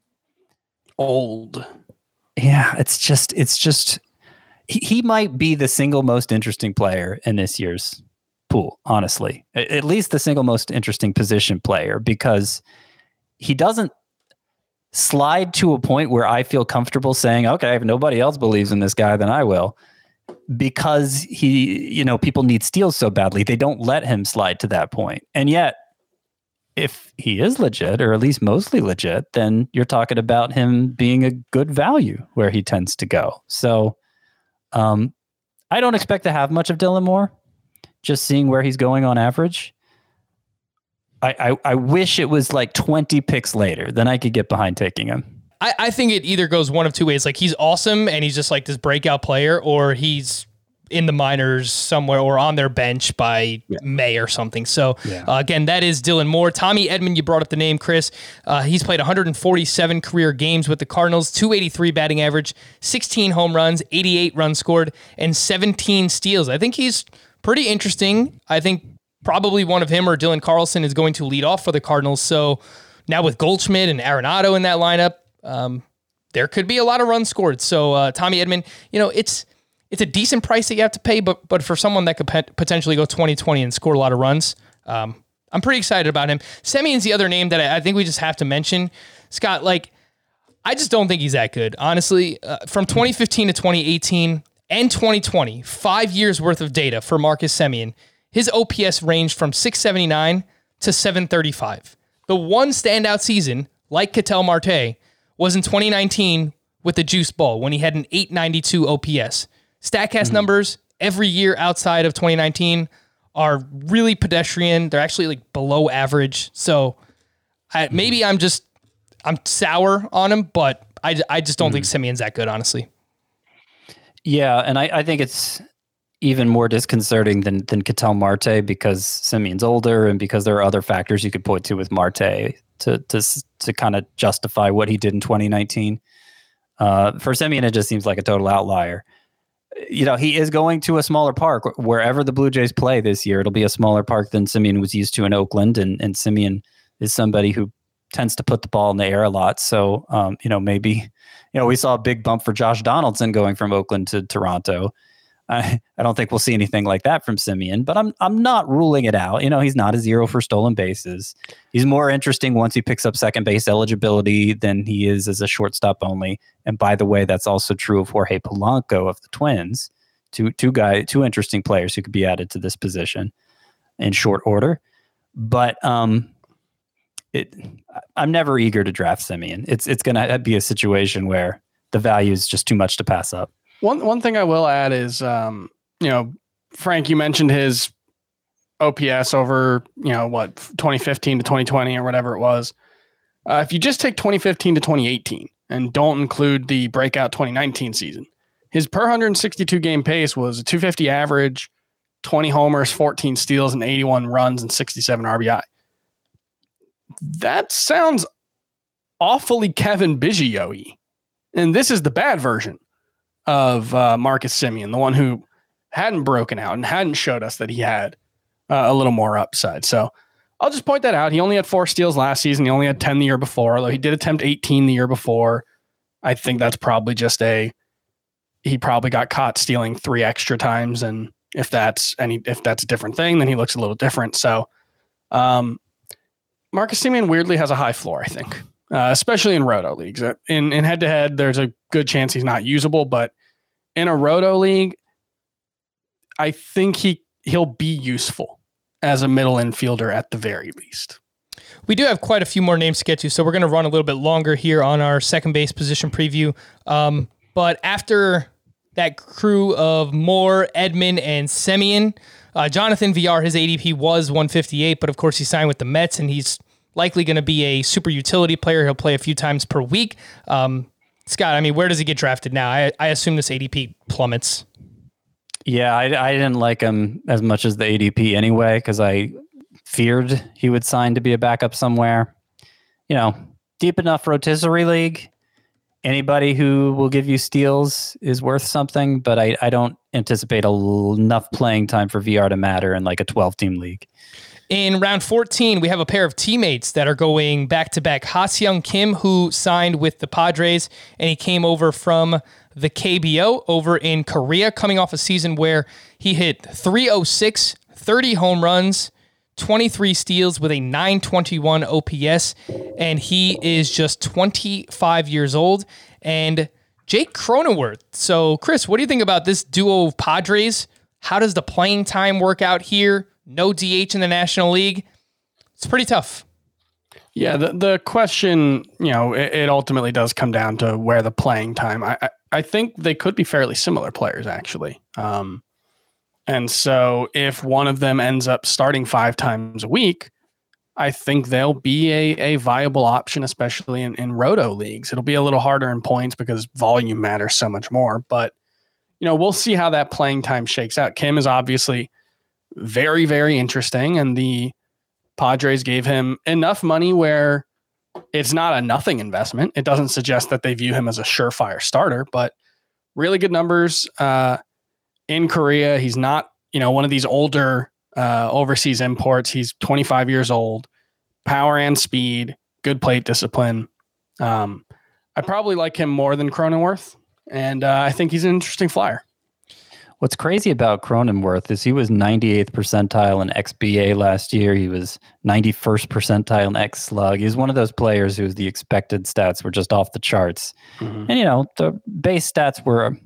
old. Yeah, it's just, it's just, he, he might be the single most interesting player in this year's pool, honestly. At, at least the single most interesting position player, because he doesn't slide to a point where I feel comfortable saying, okay, if nobody else believes in this guy, then I will. Because he, you know, people need steals so badly, they don't let him slide to that point. And yet, if he is legit, or at least mostly legit, then you're talking about him being a good value where he tends to go. So um, I don't expect to have much of Dylan Moore, just seeing where he's going on average. I, I, I wish it was like twenty picks later, then I could get behind taking him. I, I think it either goes one of two ways. Like, he's awesome and he's just like this breakout player, or he's in the minors somewhere or on their bench by yeah. May or something. So yeah. uh, again, that is Dylan Moore. Tommy Edman, you brought up the name, Chris. Uh, he's played one hundred forty-seven career games with the Cardinals, two eighty-three batting average, sixteen home runs, eighty-eight runs scored, and seventeen steals. I think he's pretty interesting. I think probably one of him or Dylan Carlson is going to lead off for the Cardinals. So now with Goldschmidt and Arenado in that lineup, um, there could be a lot of runs scored. So uh, Tommy Edman, you know, it's it's a decent price that you have to pay, but but for someone that could pe- potentially go twenty twenty and score a lot of runs, um, I'm pretty excited about him. Semion's the other name that I, I think we just have to mention. Scott, like, I just don't think he's that good, honestly. Uh, from twenty fifteen to twenty eighteen and twenty twenty, five years worth of data for Marcus Semien. His O P S ranged from six seventy-nine to seven thirty-five. The one standout season, like Ketel Marte, was in twenty nineteen with the Juice Ball when he had an eight ninety-two O P S. StatCast mm-hmm. numbers every year outside of twenty nineteen are really pedestrian. They're actually like below average. So I, maybe I'm just, I'm sour on him, but I, I just don't mm-hmm. think Semien's that good, honestly. Yeah, and I, I think it's even more disconcerting than than Ketel Marte, because Semien's older and because there are other factors you could point to with Marte to to to kind of justify what he did in twenty nineteen. Uh, for Semien, it just seems like a total outlier. You know, he is going to a smaller park. Wherever the Blue Jays play this year, it'll be a smaller park than Semien was used to in Oakland, and and Semien is somebody who tends to put the ball in the air a lot. So, um, you know, maybe, you know, we saw a big bump for Josh Donaldson going from Oakland to Toronto. I, I don't think we'll see anything like that from Semien, but I'm I'm not ruling it out. You know, he's not a zero for stolen bases. He's more interesting once he picks up second base eligibility than he is as a shortstop only. And by the way, that's also true of Jorge Polanco of the Twins. Two two guy two interesting players who could be added to this position in short order. But um, it I'm never eager to draft Semien. It's it's going to be a situation where the value is just too much to pass up. One one thing I will add is, um, you know, Frank, you mentioned his O P S over, you know, what, twenty fifteen to twenty twenty or whatever it was. Uh, if you just take twenty fifteen to twenty eighteen and don't include the breakout twenty nineteen season, his per one hundred sixty-two game pace was a two fifty average, twenty homers, fourteen steals, and eighty-one runs and sixty-seven R B I. That sounds awfully Kevin Biggio-y. And this is the bad version of uh, Marcus Semien, the one who hadn't broken out and hadn't showed us that he had uh, a little more upside. So I'll just point that out. He only had four steals last season. He only had ten the year before, although he did attempt eighteen the year before. I think that's probably just a, he probably got caught stealing three extra times. And if that's any, if that's a different thing, then he looks a little different. So um, Marcus Semien weirdly has a high floor, I think. Uh, especially in roto leagues. In in head to head, there's a good chance he's not usable, but in a roto league, I think he he'll be useful as a middle infielder at the very least. We do have quite a few more names to get to, so we're going to run a little bit longer here on our second base position preview. Um, but after that crew of Moore, Edman, and Semien, uh, Jonathan Villar, his A D P was one fifty-eight, but of course he signed with the Mets, and he's likely going to be a super utility player. He'll play a few times per week. Um, Scott, I mean, where does he get drafted now? I, I assume this A D P plummets. Yeah, I, I didn't like him as much as the A D P anyway, because I feared he would sign to be a backup somewhere. You know, deep enough rotisserie league. Anybody who will give you steals is worth something, but I, I don't anticipate a l- enough playing time for V R to matter in like a twelve-team league. In round fourteen, we have a pair of teammates that are going back-to-back. Ha-Seong Kim, who signed with the Padres, and he came over from the K B O over in Korea, coming off a season where he hit three oh six, thirty home runs, twenty-three steals with a nine twenty-one O P S, and he is just twenty-five years old. And Jake Cronenworth. So, Chris, what do you think about this duo of Padres? How does the playing time work out here? No D H in the National League. It's pretty tough. Yeah, the, the question, you know, it, it ultimately does come down to where the playing time. I, I, I think they could be fairly similar players, actually. Um, and so if one of them ends up starting five times a week, I think they'll be a, a viable option, especially in, in roto leagues. It'll be a little harder in points because volume matters so much more. But, you know, we'll see how that playing time shakes out. Kim is obviously very, very interesting, and the Padres gave him enough money where it's not a nothing investment. It doesn't suggest that they view him as a surefire starter, but really good numbers uh, in Korea. He's not, you know, one of these older uh, overseas imports. He's twenty-five years old, power and speed, good plate discipline. Um, I probably like him more than Cronenworth, and uh, I think he's an interesting flyer. What's crazy about Cronenworth is he was ninety-eighth percentile in X B A last year. He was ninety-first percentile in X slug. He's one of those players whose the expected stats were just off the charts. Mm-hmm. And, you know, the base stats were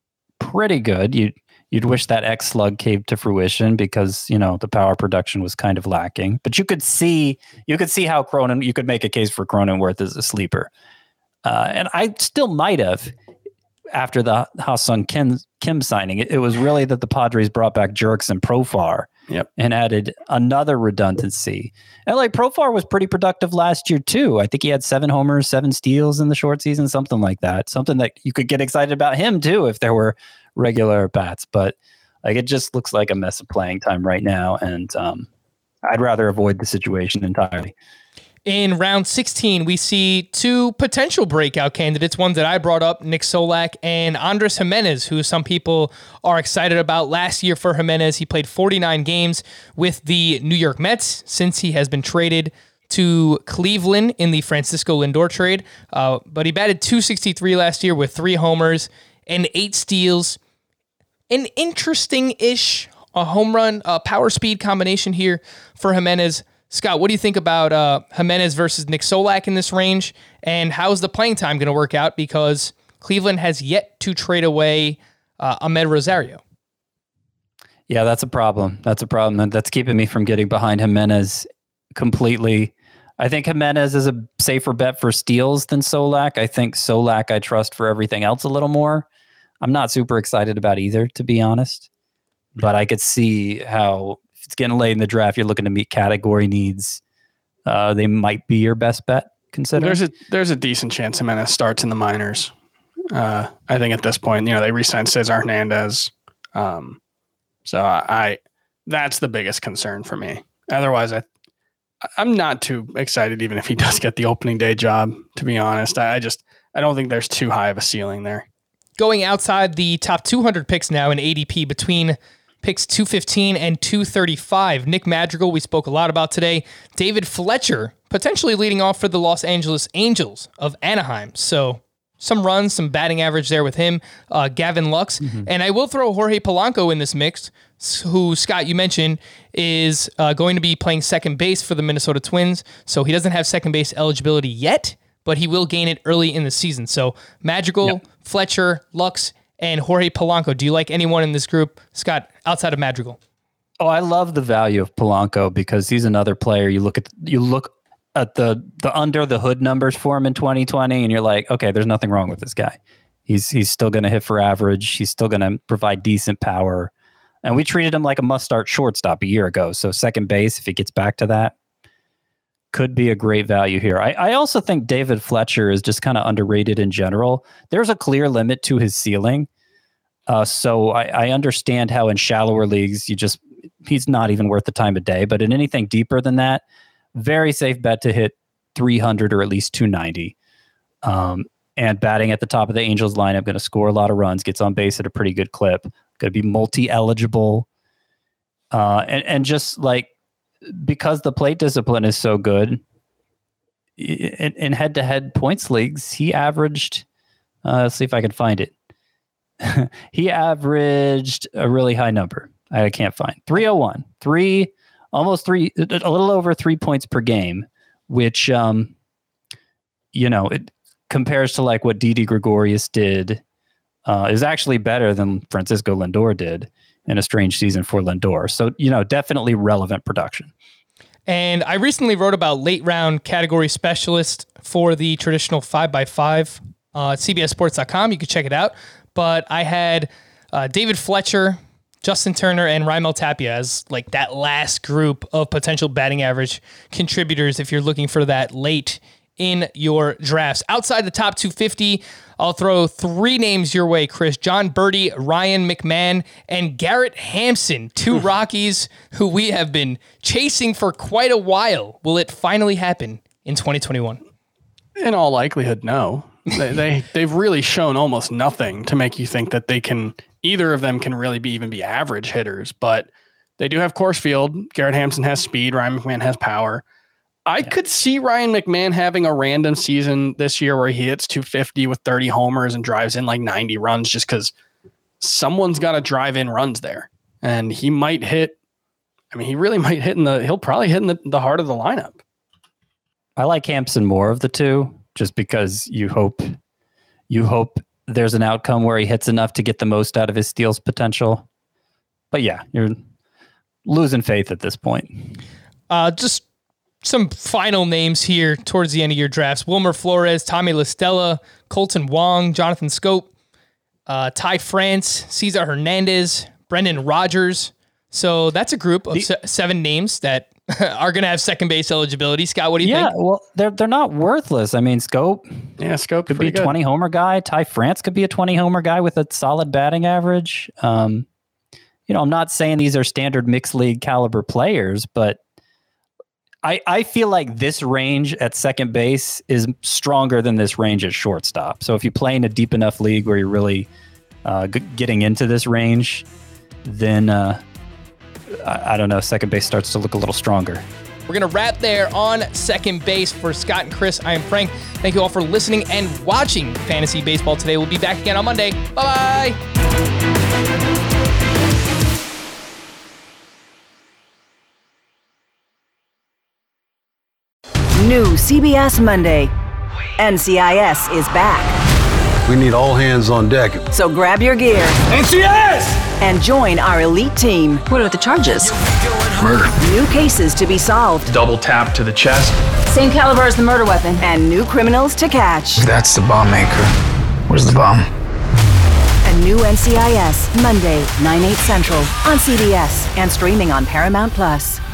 pretty good. You'd, you'd wish that X slug came to fruition because, you know, the power production was kind of lacking. But you could see, you could see how Cronen, you could make a case for Cronenworth as a sleeper. Uh, and I still might have. After the Ha-Seong Kim, Kim signing, it, it was really that the Padres brought back Jerks and Profar yep. and added another redundancy. And like Profar was pretty productive last year too. I think he had seven homers, seven steals in the short season, something like that. Something that you could get excited about him too if there were regular bats. But like it just looks like a mess of playing time right now, and um, I'd rather avoid the situation entirely. In round sixteen, we see two potential breakout candidates, one that I brought up, Nick Solak and Andres Jimenez, who some people are excited about. Last year for Jimenez, he played forty-nine games with the New York Mets since he has been traded to Cleveland in the Francisco Lindor trade. Uh, but he batted two sixty-three last year with three homers and eight steals. An interesting-ish a home run uh, power speed combination here for Jimenez. Scott, what do you think about uh, Jimenez versus Nick Solak in this range? And how's the playing time going to work out? Because Cleveland has yet to trade away uh, Ahmed Rosario. Yeah, that's a problem. That's a problem. That's keeping me from getting behind Jimenez completely. I think Jimenez is a safer bet for steals than Solak. I think Solak I trust for everything else a little more. I'm not super excited about either, to be honest. But I could see how if it's getting late in the draft, you're looking to meet category needs. Uh, they might be your best bet, considering. There's a there's a decent chance Jimenez starts in the minors. Uh, I think at this point, you know, they re-signed Cesar Hernandez. Um, so I, I that's the biggest concern for me. Otherwise, I I'm not too excited, even if he does get the opening day job. To be honest, I, I just I don't think there's too high of a ceiling there. Going outside the top two hundred picks now in A D P between picks two fifteen and two thirty-five. Nick Madrigal, we spoke a lot about today. David Fletcher, potentially leading off for the Los Angeles Angels of Anaheim. So some runs, some batting average there with him. Uh, Gavin Lux. Mm-hmm. And I will throw Jorge Polanco in this mix, who, Scott, you mentioned, is uh, going to be playing second base for the Minnesota Twins. So he doesn't have second base eligibility yet, but he will gain it early in the season. So Madrigal, yep. Fletcher, Lux, and Jorge Polanco. Do you like anyone in this group, Scott, outside of Madrigal? Oh, I love the value of Polanco because he's another player. You look at you look at the the under the hood numbers for him in twenty twenty, and you're like, okay, there's nothing wrong with this guy. He's he's still going to hit for average. He's still going to provide decent power. And we treated him like a must-start shortstop a year ago. So second base, if he gets back to that, could be a great value here. I, I also think David Fletcher is just kind of underrated in general. There's a clear limit to his ceiling. Uh, so I, I understand how in shallower leagues, you just he's not even worth the time of day. But in anything deeper than that, very safe bet to hit three hundred or at least two ninety. Um, and batting at the top of the Angels lineup, going to score a lot of runs, gets on base at a pretty good clip. Going to be multi-eligible. Uh, and, and just like, because the plate discipline is so good, in, in head-to-head points leagues, he averaged, uh, let's see if I can find it. He averaged a really high number. I can't find. three oh one. Three, almost three, a little over three points per game, which, um, you know, it compares to like what Didi Gregorius did. Uh, is actually better than Francisco Lindor did in a strange season for Lindor. So, you know, definitely relevant production. And I recently wrote about late round category specialist for the traditional five by five uh, at C B S sports dot com. You can check it out. But I had uh, David Fletcher, Justin Turner, and Raimel Tapia as like that last group of potential batting average contributors if you're looking for that late in your drafts. Outside the top two fifty, I'll throw three names your way, Chris. John Birdie, Ryan McMahon, and Garrett Hampson, two Rockies who we have been chasing for quite a while. Will it finally happen in twenty twenty-one? In all likelihood, no. they, they, they've really shown almost nothing to make you think that they can, either of them can really be even be average hitters, but they do have course field. Garrett Hampson has speed. Ryan McMahon has power. I yeah. could see Ryan McMahon having a random season this year where he hits two fifty with thirty homers and drives in like ninety runs just because someone's got to drive in runs there. And he might hit, I mean, he really might hit in the, he'll probably hit in the, the heart of the lineup. I like Hampson more of the two just because you hope, you hope there's an outcome where he hits enough to get the most out of his steals potential. But yeah, you're losing faith at this point. Uh, just, Some final names here towards the end of your drafts. Wilmer Flores, Tommy La Stella, Colton Wong, Jonathan Scope, uh, Ty France, Cesar Hernandez, Brendan Rodgers. So that's a group of the, se- seven names that are going to have second base eligibility. Scott, what do you yeah, think? Yeah, well, they're they're not worthless. I mean, Scope, yeah, Scope could be a twenty homer guy. Ty France could be a twenty homer guy with a solid batting average. Um, you know, I'm not saying these are standard mixed league caliber players, but I, I feel like this range at second base is stronger than this range at shortstop. So if you play in a deep enough league where you're really uh, g- getting into this range, then uh, I, I don't know, second base starts to look a little stronger. We're going to wrap there on second base. For Scott and Chris, I am Frank. Thank you all for listening and watching Fantasy Baseball today. We'll be back again on Monday. Bye-bye. New C B S Monday. N C I S is back. We need all hands on deck. So grab your gear. N C I S! And join our elite team. What are the charges? Murder. New cases to be solved. Double tap to the chest. Same caliber as the murder weapon. And new criminals to catch. That's the bomb maker. Where's the bomb? A new N C I S, Monday, nine, eight Central, on C B S and streaming on Paramount Plus.